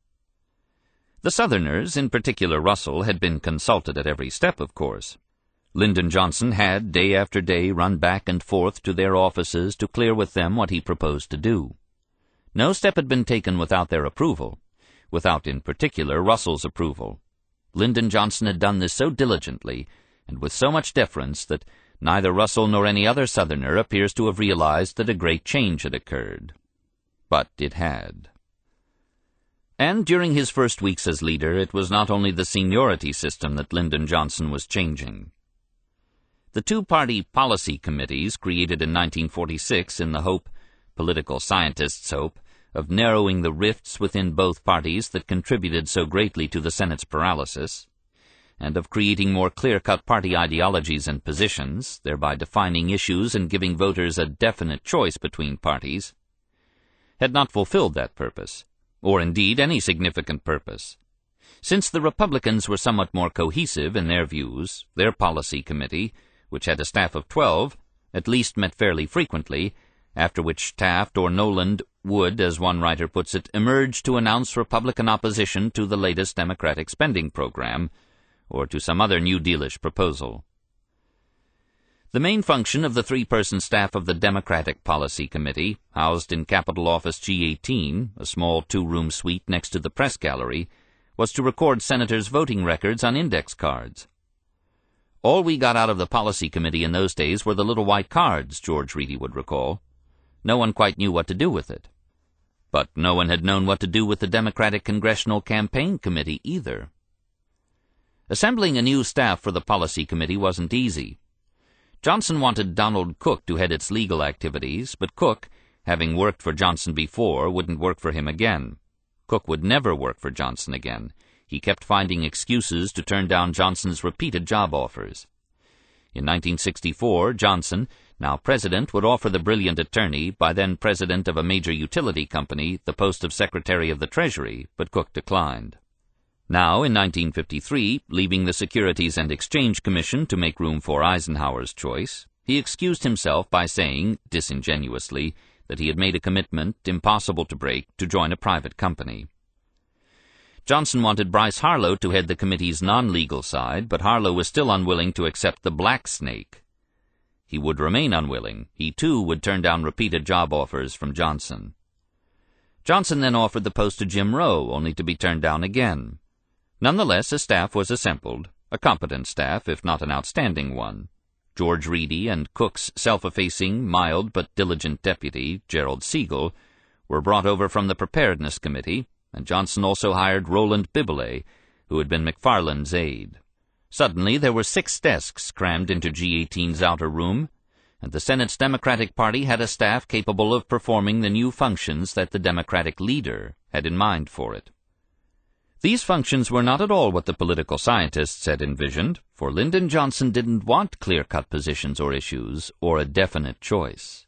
The Southerners, in particular Russell, had been consulted at every step, of course. Lyndon Johnson had, day after day, run back and forth to their offices to clear with them what he proposed to do. No step had been taken without their approval, without, in particular, Russell's approval. Lyndon Johnson had done this so diligently, and with so much deference, that neither Russell nor any other Southerner appears to have realized that a great change had occurred. But it had. And during his first weeks as leader, it was not only the seniority system that Lyndon Johnson was changing. The two-party policy committees, created in nineteen forty-six in the hope, political scientists' hope, of narrowing the rifts within both parties that contributed so greatly to the Senate's paralysis, and of creating more clear-cut party ideologies and positions, thereby defining issues and giving voters a definite choice between parties, had not fulfilled that purpose, or indeed any significant purpose. Since the Republicans were somewhat more cohesive in their views, their policy committee, which had a staff of twelve, at least met fairly frequently, after which Taft or Noland would, as one writer puts it, emerge to announce Republican opposition to the latest Democratic spending program, or to some other New Dealish proposal. The main function of the three-person staff of the Democratic Policy Committee, housed in Capitol Office G eighteen, a small two-room suite next to the press gallery, was to record senators' voting records on index cards. All we got out of the Policy Committee in those days were the little white cards, George Reedy would recall. No one quite knew what to do with it. But no one had known what to do with the Democratic Congressional Campaign Committee either. Assembling a new staff for the Policy Committee wasn't easy. Johnson wanted Donald Cook to head its legal activities, but Cook, having worked for Johnson before, wouldn't work for him again. Cook would never work for Johnson again. He kept finding excuses to turn down Johnson's repeated job offers. In nineteen sixty-four, Johnson, now president, would offer the brilliant attorney, by then president of a major utility company, the post of Secretary of the Treasury, but Cook declined. Now, in nineteen fifty-three, leaving the Securities and Exchange Commission to make room for Eisenhower's choice, he excused himself by saying, disingenuously, that he had made a commitment, impossible to break, to join a private company. Johnson wanted Bryce Harlow to head the committee's non-legal side, but Harlow was still unwilling to accept the black snake. He would remain unwilling. He, too, would turn down repeated job offers from Johnson. Johnson then offered the post to Jim Rowe, only to be turned down again. Nonetheless, a staff was assembled, a competent staff, if not an outstanding one. George Reedy and Cook's self-effacing, mild but diligent deputy, Gerald Siegel, were brought over from the Preparedness Committee, and Johnson also hired Roland Bibele, who had been McFarland's aide. Suddenly there were six desks crammed into G eighteen's outer room, and the Senate's Democratic Party had a staff capable of performing the new functions that the Democratic leader had in mind for it. These functions were not at all what the political scientists had envisioned, for Lyndon Johnson didn't want clear-cut positions or issues, or a definite choice.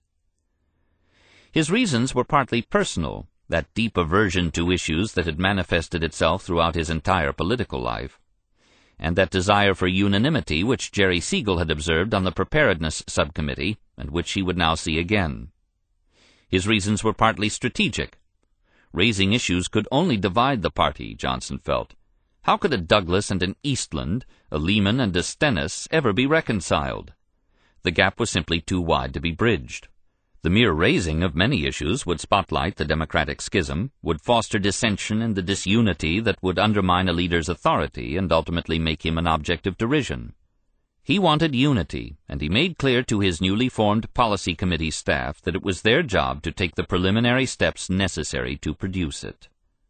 His reasons were partly personal, that deep aversion to issues that had manifested itself throughout his entire political life, and that desire for unanimity which Jerry Siegel had observed on the Preparedness Subcommittee, and which he would now see again. His reasons were partly strategic. Raising issues could only divide the party, Johnson felt. How could a Douglas and an Eastland, a Lehman and a Stennis, ever be reconciled? The gap was simply too wide to be bridged. The mere raising of many issues would spotlight the Democratic schism, would foster dissension and the disunity that would undermine a leader's authority and ultimately make him an object of derision. He wanted unity, and he made clear to his newly formed Policy Committee staff that it was their job to take the preliminary steps necessary to produce it.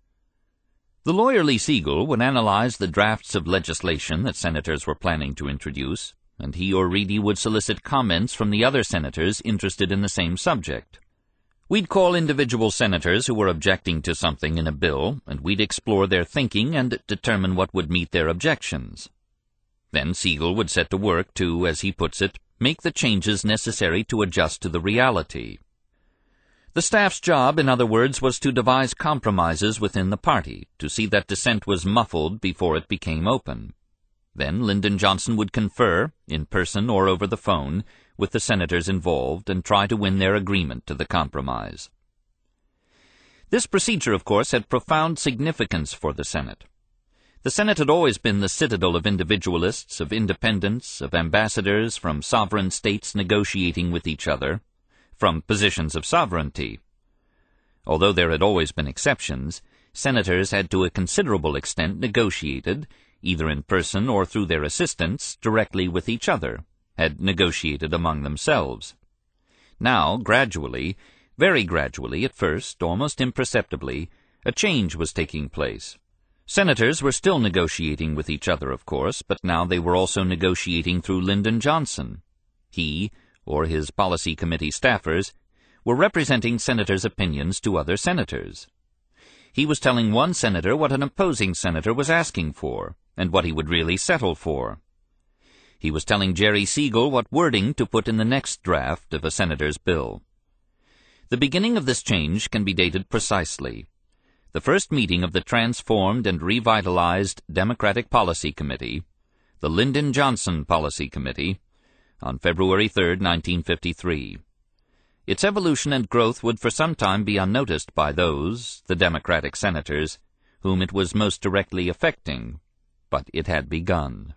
The lawyerly Siegel would analyze the drafts of legislation that senators were planning to introduce, and he or Reedy would solicit comments from the other senators interested in the same subject. We'd call individual senators who were objecting to something in a bill, and we'd explore their thinking and determine what would meet their objections. Then Siegel would set to work to, as he puts it, make the changes necessary to adjust to the reality. The staff's job, in other words, was to devise compromises within the party, to see that dissent was muffled before it became open. Then Lyndon Johnson would confer, in person or over the phone, with the senators involved and try to win their agreement to the compromise. This procedure, of course, had profound significance for the Senate. The Senate had always been the citadel of individualists, of independents, of ambassadors from sovereign states negotiating with each other, from positions of sovereignty. Although there had always been exceptions, senators had to a considerable extent negotiated, either in person or through their assistants, directly with each other, had negotiated among themselves. Now, gradually, very gradually at first, almost imperceptibly, a change was taking place. Senators were still negotiating with each other, of course, but now they were also negotiating through Lyndon Johnson. He, or his Policy Committee staffers, were representing senators' opinions to other senators. He was telling one senator what an opposing senator was asking for, and what he would really settle for. He was telling Jerry Siegel what wording to put in the next draft of a senator's bill. The beginning of this change can be dated precisely. The first meeting of the transformed and revitalized Democratic Policy Committee, the Lyndon Johnson Policy Committee, on February third, nineteen fifty-three. Its evolution and growth would for some time be unnoticed by those, the Democratic senators, whom it was most directly affecting, but it had begun.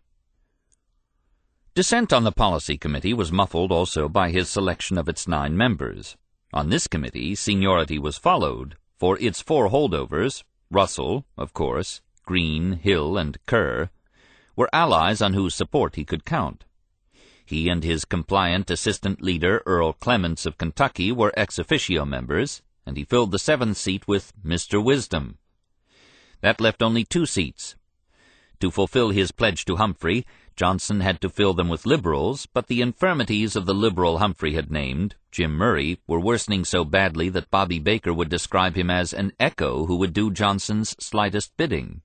Dissent on the Policy Committee was muffled also by his selection of its nine members. On this committee, seniority was followed, for its four holdovers, Russell, of course, Greene, Hill, and Kerr, were allies on whose support he could count. He and his compliant assistant leader, Earl Clements of Kentucky, were ex officio members, and he filled the seventh seat with Mister Wisdom. That left only two seats. To fulfill his pledge to Humphrey, Johnson had to fill them with liberals, but the infirmities of the liberal Humphrey had named, Jim Murray, were worsening so badly that Bobby Baker would describe him as an echo who would do Johnson's slightest bidding.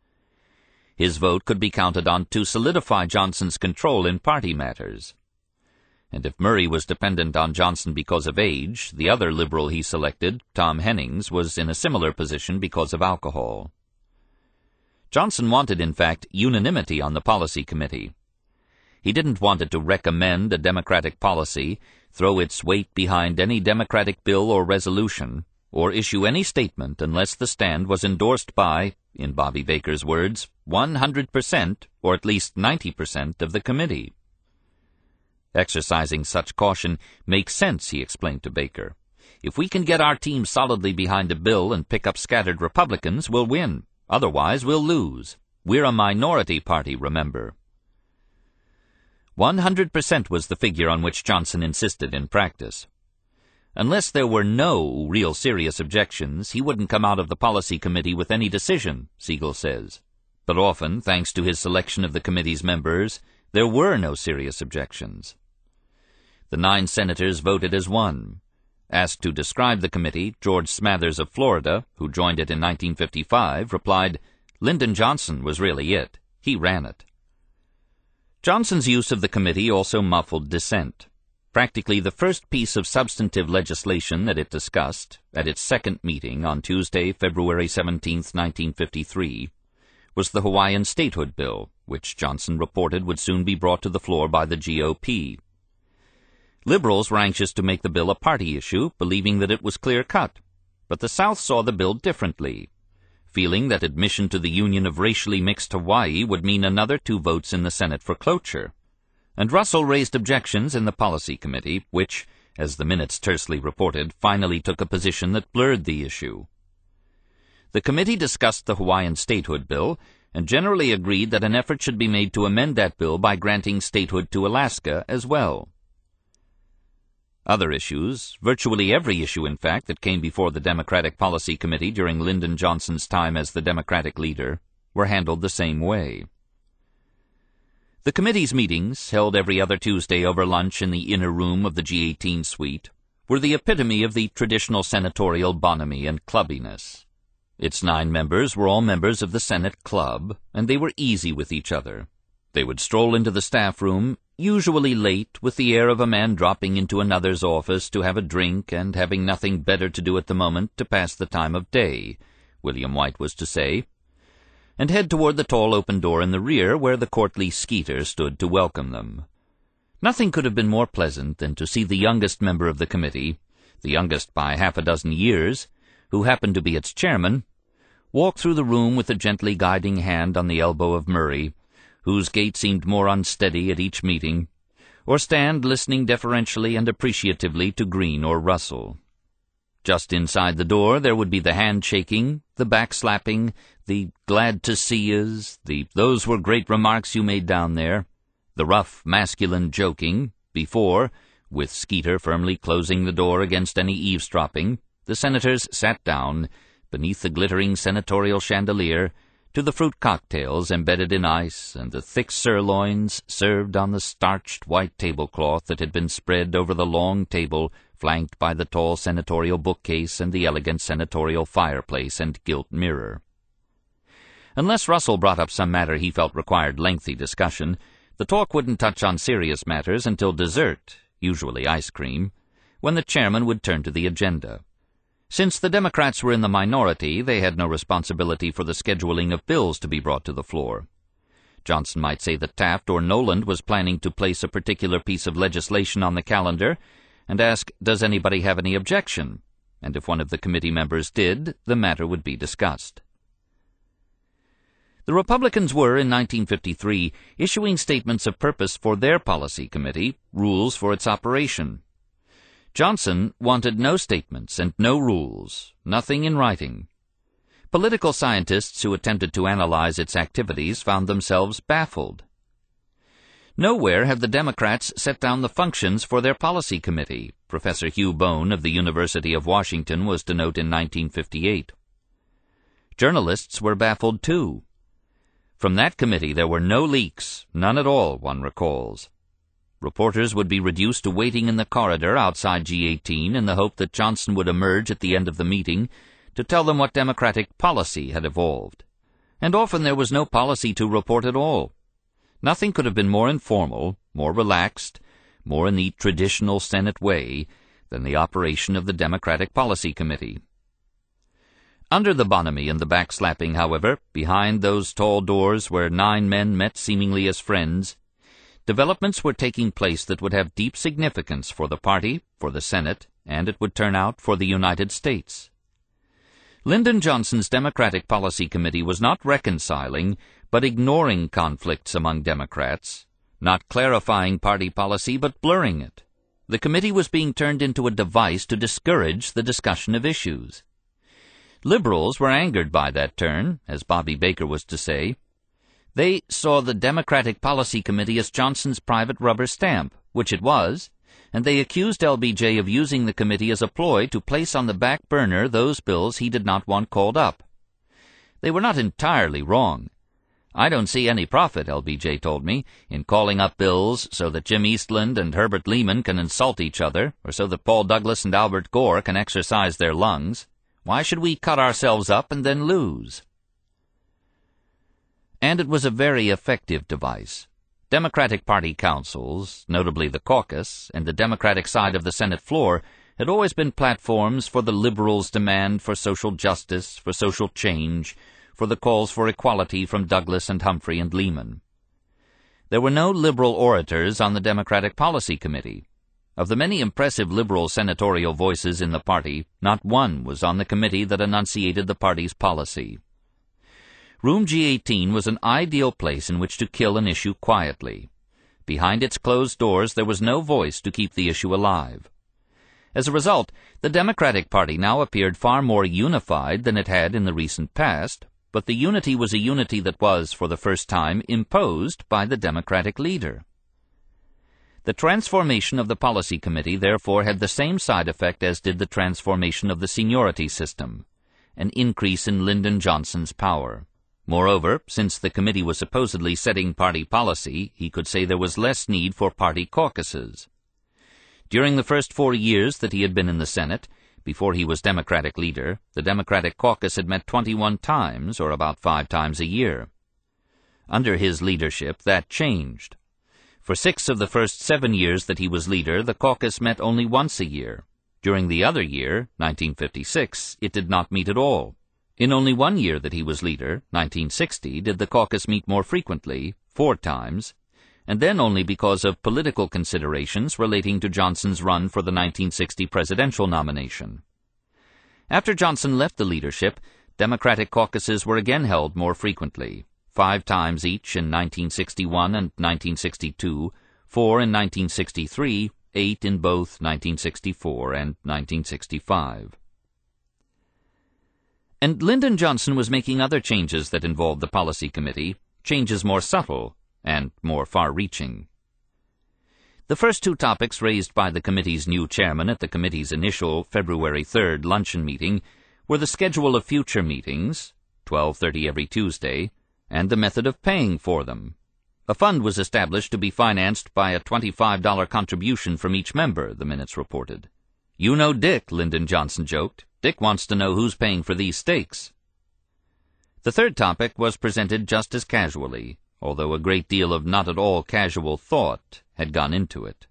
His vote could be counted on to solidify Johnson's control in party matters. And if Murray was dependent on Johnson because of age, the other liberal he selected, Tom Hennings, was in a similar position because of alcohol. Johnson wanted, in fact, unanimity on the Policy Committee. He didn't want it to recommend a Democratic policy, throw its weight behind any Democratic bill or resolution, or issue any statement unless the stand was endorsed by, in Bobby Baker's words, one hundred percent, or at least ninety percent, of the committee. Exercising such caution makes sense, he explained to Baker. If we can get our team solidly behind a bill and pick up scattered Republicans, we'll win. Otherwise, we'll lose. We're a minority party, remember. One hundred percent was the figure on which Johnson insisted in practice. Unless there were no real serious objections, he wouldn't come out of the policy committee with any decision, Siegel says. But often, thanks to his selection of the committee's members, there were no serious objections. The nine senators voted as one. Asked to describe the committee, George Smathers of Florida, who joined it in nineteen fifty-five, replied, "Lyndon Johnson was really it. He ran it." Johnson's use of the committee also muffled dissent. Practically the first piece of substantive legislation that it discussed, at its second meeting on Tuesday, February seventeenth, nineteen fifty-three, was the Hawaiian Statehood Bill, which Johnson reported would soon be brought to the floor by the G O P. Liberals were anxious to make the bill a party issue, believing that it was clear-cut, but the South saw the bill differently, feeling that admission to the Union of racially mixed Hawaii would mean another two votes in the Senate for cloture. And Russell raised objections in the Policy Committee, which, as the minutes tersely reported, finally took a position that blurred the issue. The committee discussed the Hawaiian Statehood Bill and generally agreed that an effort should be made to amend that bill by granting statehood to Alaska as well. Other issues, virtually every issue in fact that came before the Democratic Policy Committee during Lyndon Johnson's time as the Democratic leader, were handled the same way. The committee's meetings, held every other Tuesday over lunch in the inner room of the G eighteen suite, were the epitome of the traditional senatorial bonhomie and clubbiness. Its nine members were all members of the Senate Club, and they were easy with each other. They would stroll into the staff room, usually late, with the air of a man dropping into another's office to have a drink and having nothing better to do at the moment to pass the time of day, William White was to say, and head toward the tall open door in the rear where the courtly Skeeter stood to welcome them. Nothing could have been more pleasant than to see the youngest member of the committee, the youngest by half a dozen years, who happened to be its chairman, walk through the room with a gently guiding hand on the elbow of Murray, whose gait seemed more unsteady at each meeting, or stand listening deferentially and appreciatively to Green or Russell. Just inside the door there would be the hand-shaking, the back-slapping, the glad-to-see-yous, the "those were great remarks you made down there," the rough, masculine joking, before, with Skeeter firmly closing the door against any eavesdropping, the senators sat down, beneath the glittering senatorial chandelier, to the fruit cocktails embedded in ice and the thick sirloins served on the starched white tablecloth that had been spread over the long table flanked by the tall senatorial bookcase and the elegant senatorial fireplace and gilt mirror. Unless Russell brought up some matter he felt required lengthy discussion, the talk wouldn't touch on serious matters until dessert, usually ice cream, when the chairman would turn to the agenda. Since the Democrats were in the minority, they had no responsibility for the scheduling of bills to be brought to the floor. Johnson might say that Taft or Noland was planning to place a particular piece of legislation on the calendar and ask, "Does anybody have any objection?" And if one of the committee members did, the matter would be discussed. The Republicans were, in nineteen fifty-three, issuing statements of purpose for their policy committee, rules for its operation. Johnson wanted no statements and no rules, nothing in writing. Political scientists who attempted to analyze its activities found themselves baffled. Nowhere have the Democrats set down the functions for their policy committee, Professor Hugh Bone of the University of Washington was to note in nineteen fifty-eight. Journalists were baffled too. From that committee there were no leaks, none at all, one recalls. Reporters would be reduced to waiting in the corridor outside G eighteen in the hope that Johnson would emerge at the end of the meeting to tell them what Democratic policy had evolved. And often there was no policy to report at all. Nothing could have been more informal, more relaxed, more in the traditional Senate way than the operation of the Democratic Policy Committee. Under the bonhomie and the backslapping, however, behind those tall doors where nine men met seemingly as friends, developments were taking place that would have deep significance for the party, for the Senate, and it would turn out for the United States. Lyndon Johnson's Democratic Policy Committee was not reconciling, but ignoring conflicts among Democrats, not clarifying party policy, but blurring it. The committee was being turned into a device to discourage the discussion of issues. Liberals were angered by that turn, as Bobby Baker was to say. They saw the Democratic Policy Committee as Johnson's private rubber stamp, which it was, and they accused L B J of using the committee as a ploy to place on the back burner those bills he did not want called up. They were not entirely wrong. "I don't see any profit," L B J told me, "in calling up bills so that Jim Eastland and Herbert Lehman can insult each other, or so that Paul Douglas and Albert Gore can exercise their lungs. Why should we cut ourselves up and then lose?" And it was a very effective device. Democratic Party councils, notably the caucus, and the Democratic side of the Senate floor had always been platforms for the liberals' demand for social justice, for social change, for the calls for equality from Douglas and Humphrey and Lehman. There were no liberal orators on the Democratic Policy Committee. Of the many impressive liberal senatorial voices in the party, not one was on the committee that enunciated the party's policy. Room G eighteen was an ideal place in which to kill an issue quietly. Behind its closed doors there was no voice to keep the issue alive. As a result, the Democratic Party now appeared far more unified than it had in the recent past, but the unity was a unity that was, for the first time, imposed by the Democratic leader. The transformation of the Policy Committee therefore had the same side effect as did the transformation of the seniority system, an increase in Lyndon Johnson's power. Moreover, since the committee was supposedly setting party policy, he could say there was less need for party caucuses. During the first four years that he had been in the Senate, before he was Democratic leader, the Democratic caucus had met twenty-one times, or about five times a year. Under his leadership, that changed. For six of the first seven years that he was leader, the caucus met only once a year. During the other year, nineteen fifty-six, it did not meet at all. In only one year that he was leader, nineteen sixty, did the caucus meet more frequently, four times, and then only because of political considerations relating to Johnson's run for the nineteen sixty presidential nomination. After Johnson left the leadership, Democratic caucuses were again held more frequently, five times each in nineteen sixty-one and nineteen sixty-two, four in nineteen sixty-three, eight in both nineteen sixty-four and nineteen sixty-five. And Lyndon Johnson was making other changes that involved the Policy Committee, changes more subtle and more far-reaching. The first two topics raised by the committee's new chairman at the committee's initial February third luncheon meeting were the schedule of future meetings, twelve thirty every Tuesday, and the method of paying for them. A fund was established to be financed by a twenty-five dollar contribution from each member, the minutes reported. "You know Dick," Lyndon Johnson joked. "Dick wants to know who's paying for these steaks." The third topic was presented just as casually, although a great deal of not at all casual thought had gone into it.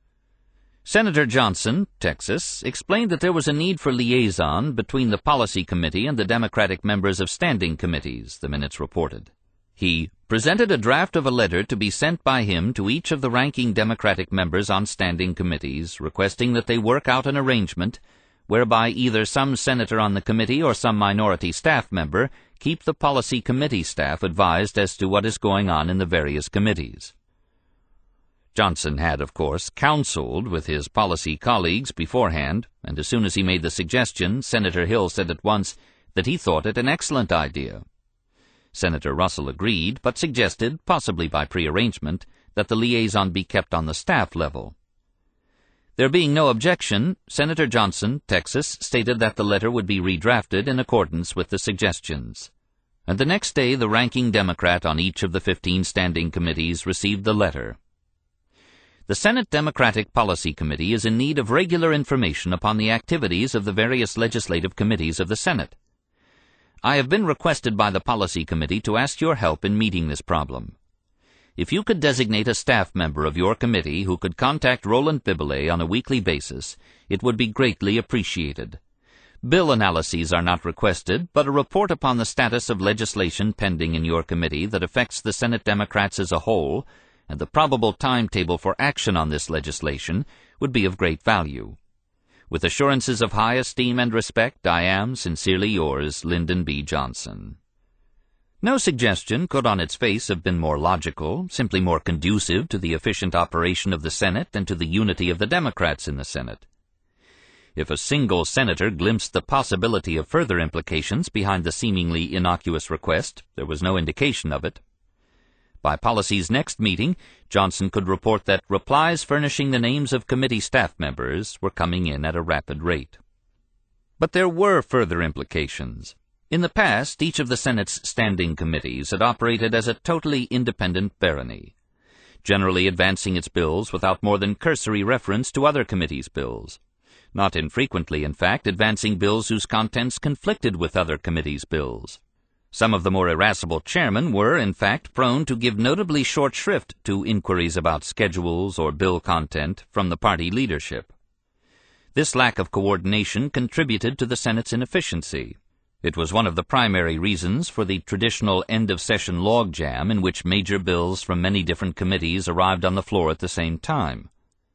Senator Johnson, Texas, explained that there was a need for liaison between the Policy Committee and the Democratic members of standing committees, the minutes reported. He presented a draft of a letter to be sent by him to each of the ranking Democratic members on standing committees, requesting that they work out an arrangement whereby either some senator on the committee or some minority staff member keep the Policy Committee staff advised as to what is going on in the various committees. Johnson had, of course, counseled with his policy colleagues beforehand, and as soon as he made the suggestion, Senator Hill said at once that he thought it an excellent idea. Senator Russell agreed, but suggested, possibly by prearrangement, that the liaison be kept on the staff level. There being no objection, Senator Johnson, Texas, stated that the letter would be redrafted in accordance with the suggestions. And the next day the ranking Democrat on each of the fifteen standing committees received the letter. The Senate Democratic Policy Committee is in need of regular information upon the activities of the various legislative committees of the Senate. I have been requested by the Policy Committee to ask your help in meeting this problem. If you could designate a staff member of your committee who could contact Roland Bibelet on a weekly basis, it would be greatly appreciated. Bill analyses are not requested, but a report upon the status of legislation pending in your committee that affects the Senate Democrats as a whole, and the probable timetable for action on this legislation, would be of great value. With assurances of high esteem and respect, I am, sincerely yours, Lyndon B. Johnson. No suggestion could on its face have been more logical, simply more conducive to the efficient operation of the Senate and to the unity of the Democrats in the Senate. If a single senator glimpsed the possibility of further implications behind the seemingly innocuous request, there was no indication of it. By Policy's next meeting, Johnson could report that replies furnishing the names of committee staff members were coming in at a rapid rate. But there were further implications. In the past, each of the Senate's standing committees had operated as a totally independent barony, generally advancing its bills without more than cursory reference to other committees' bills. Not infrequently, in fact, advancing bills whose contents conflicted with other committees' bills. Some of the more irascible chairmen were, in fact, prone to give notably short shrift to inquiries about schedules or bill content from the party leadership. This lack of coordination contributed to the Senate's inefficiency. It was one of the primary reasons for the traditional end-of-session logjam in which major bills from many different committees arrived on the floor at the same time.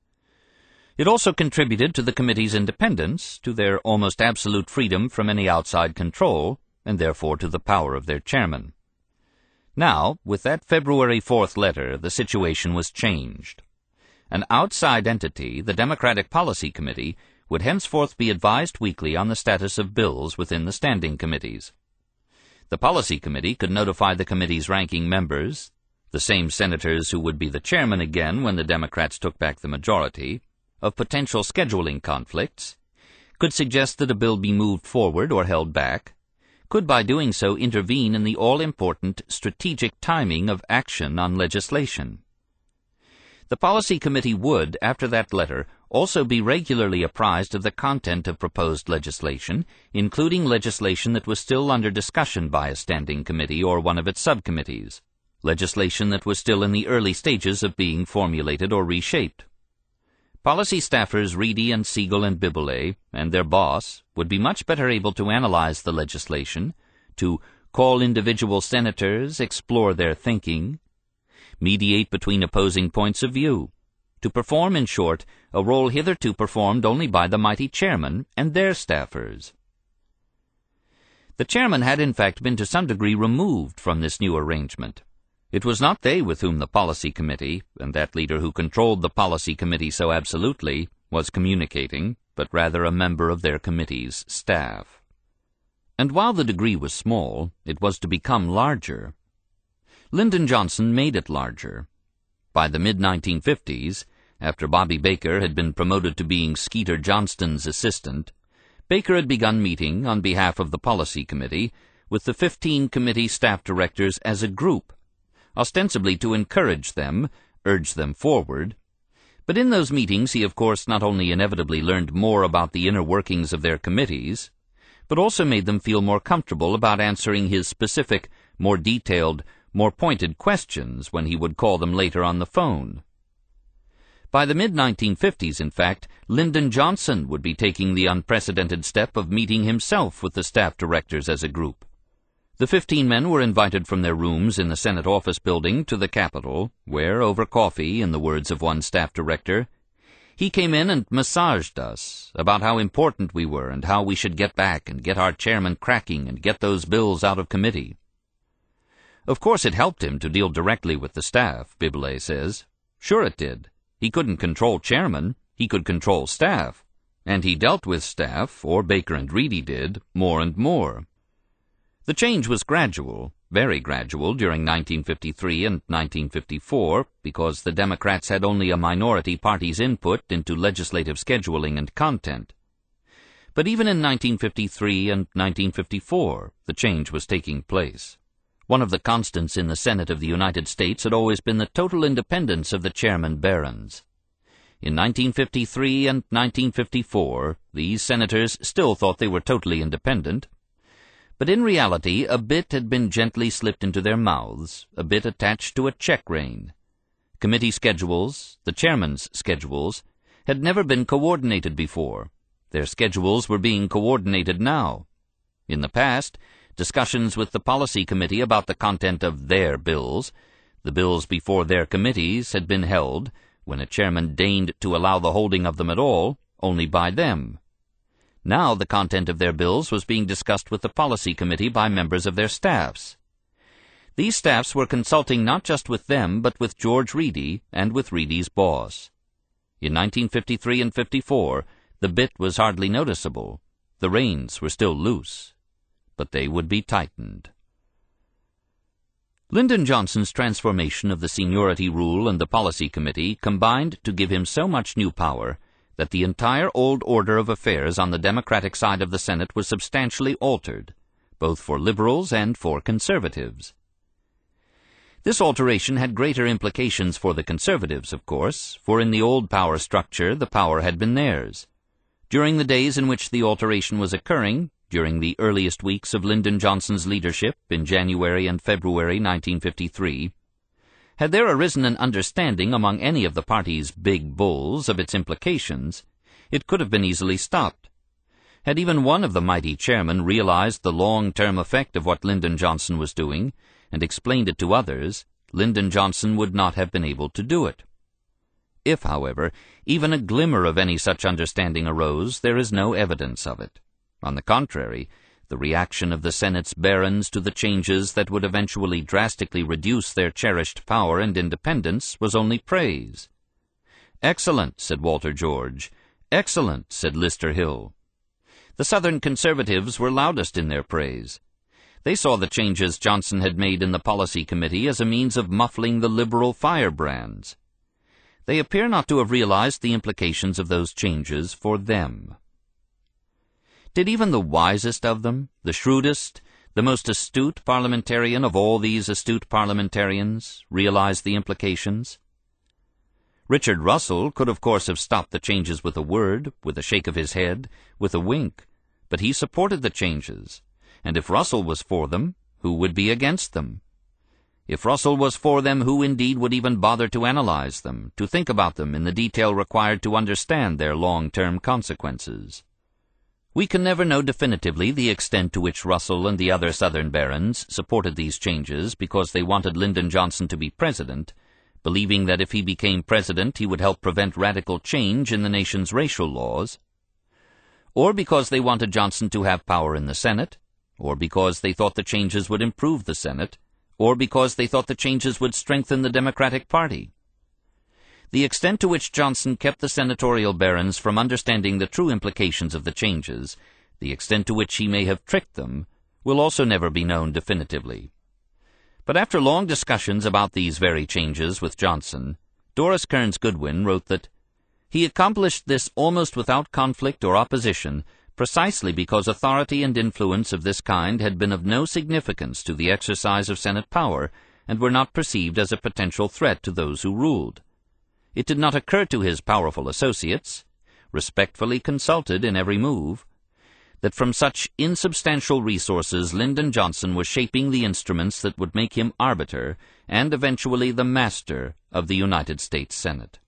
It also contributed to the committee's independence, to their almost absolute freedom from any outside control, and therefore to the power of their chairman. Now, with that February fourth letter, the situation was changed. An outside entity, the Democratic Policy Committee, would henceforth be advised weekly on the status of bills within the standing committees. The Policy Committee could notify the committee's ranking members, the same senators who would be the chairman again when the Democrats took back the majority, of potential scheduling conflicts, could suggest that a bill be moved forward or held back, could by doing so intervene in the all-important strategic timing of action on legislation. The Policy Committee would, after that letter, also be regularly apprised of the content of proposed legislation, including legislation that was still under discussion by a standing committee or one of its subcommittees, legislation that was still in the early stages of being formulated or reshaped. Policy staffers Reedy and Siegel and Biboulet, and their boss, would be much better able to analyze the legislation, to call individual senators, explore their thinking, mediate between opposing points of view, to perform, in short, a role hitherto performed only by the mighty chairman and their staffers. The chairman had in fact been to some degree removed from this new arrangement. It was not they with whom the Policy Committee, and that leader who controlled the Policy Committee so absolutely, was communicating, but rather a member of their committee's staff. And while the degree was small, it was to become larger. Lyndon Johnson made it larger. By the mid nineteen fifties, after Bobby Baker had been promoted to being Skeeter Johnston's assistant, Baker had begun meeting, on behalf of the Policy Committee, with the fifteen committee staff directors as a group, ostensibly to encourage them, urge them forward. But in those meetings he of course not only inevitably learned more about the inner workings of their committees, but also made them feel more comfortable about answering his specific, more detailed, more pointed questions when he would call them later on the phone. By the mid nineteen fifties, in fact, Lyndon Johnson would be taking the unprecedented step of meeting himself with the staff directors as a group. The fifteen men were invited from their rooms in the Senate office building to the Capitol, where, over coffee, in the words of one staff director, he came in and massaged us about how important we were and how we should get back and get our chairman cracking and get those bills out of committee. Of course it helped him to deal directly with the staff, Biboulet says. Sure it did. He couldn't control chairman, he could control staff, and he dealt with staff, or Baker and Reedy did, more and more. The change was gradual, very gradual, during nineteen fifty-three and nineteen fifty-four, because the Democrats had only a minority party's input into legislative scheduling and content. But even in nineteen fifty-three and nineteen fifty-four, the change was taking place. One of the constants in the Senate of the United States had always been the total independence of the chairman barons. In nineteen fifty-three and nineteen fifty-four, these senators still thought they were totally independent, but in reality a bit had been gently slipped into their mouths, a bit attached to a check rein. Committee schedules, the chairman's schedules, had never been coordinated before. Their schedules were being coordinated now. In the past, discussions with the Policy Committee about the content of their bills, the bills before their committees, had been held, when a chairman deigned to allow the holding of them at all, only by them. Now the content of their bills was being discussed with the Policy Committee by members of their staffs. These staffs were consulting not just with them, but with George Reedy and with Reedy's boss. In nineteen fifty-three and fifty-four, the bit was hardly noticeable. The reins were still loose, but they would be tightened. Lyndon Johnson's transformation of the seniority rule and the policy committee combined to give him so much new power that the entire old order of affairs on the Democratic side of the Senate was substantially altered, both for liberals and for conservatives. This alteration had greater implications for the conservatives, of course, for in the old power structure the power had been theirs. During the days in which the alteration was occurring, during the earliest weeks of Lyndon Johnson's leadership in January and February nineteen fifty-three, had there arisen an understanding among any of the party's big bulls of its implications, it could have been easily stopped. Had even one of the mighty chairmen realized the long-term effect of what Lyndon Johnson was doing and explained it to others, Lyndon Johnson would not have been able to do it. If, however, even a glimmer of any such understanding arose, there is no evidence of it. On the contrary, the reaction of the Senate's barons to the changes that would eventually drastically reduce their cherished power and independence was only praise. "Excellent," said Walter George. "Excellent," said Lister Hill. The Southern conservatives were loudest in their praise. They saw the changes Johnson had made in the policy committee as a means of muffling the liberal firebrands. They appear not to have realized the implications of those changes for them. Did even the wisest of them, the shrewdest, the most astute parliamentarian of all these astute parliamentarians, realize the implications? Richard Russell could of course have stopped the changes with a word, with a shake of his head, with a wink, but he supported the changes, and if Russell was for them, who would be against them? If Russell was for them, who indeed would even bother to analyze them, to think about them in the detail required to understand their long-term consequences? We can never know definitively the extent to which Russell and the other Southern barons supported these changes because they wanted Lyndon Johnson to be president, believing that if he became president he would help prevent radical change in the nation's racial laws, or because they wanted Johnson to have power in the Senate, or because they thought the changes would improve the Senate, or because they thought the changes would strengthen the Democratic Party. The extent to which Johnson kept the senatorial barons from understanding the true implications of the changes, the extent to which he may have tricked them, will also never be known definitively. But after long discussions about these very changes with Johnson, Doris Kearns Goodwin wrote that he accomplished this almost without conflict or opposition precisely because authority and influence of this kind had been of no significance to the exercise of Senate power and were not perceived as a potential threat to those who ruled. It did not occur to his powerful associates, respectfully consulted in every move, that from such insubstantial resources Lyndon Johnson was shaping the instruments that would make him arbiter and eventually the master of the United States Senate.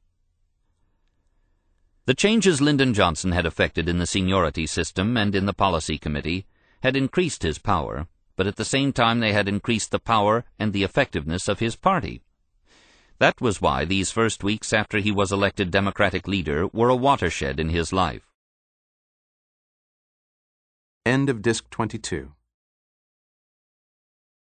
The changes Lyndon Johnson had effected in the seniority system and in the policy committee had increased his power, but at the same time they had increased the power and the effectiveness of his party. That was why these first weeks after he was elected Democratic leader were a watershed in his life. End of Disc twenty-two.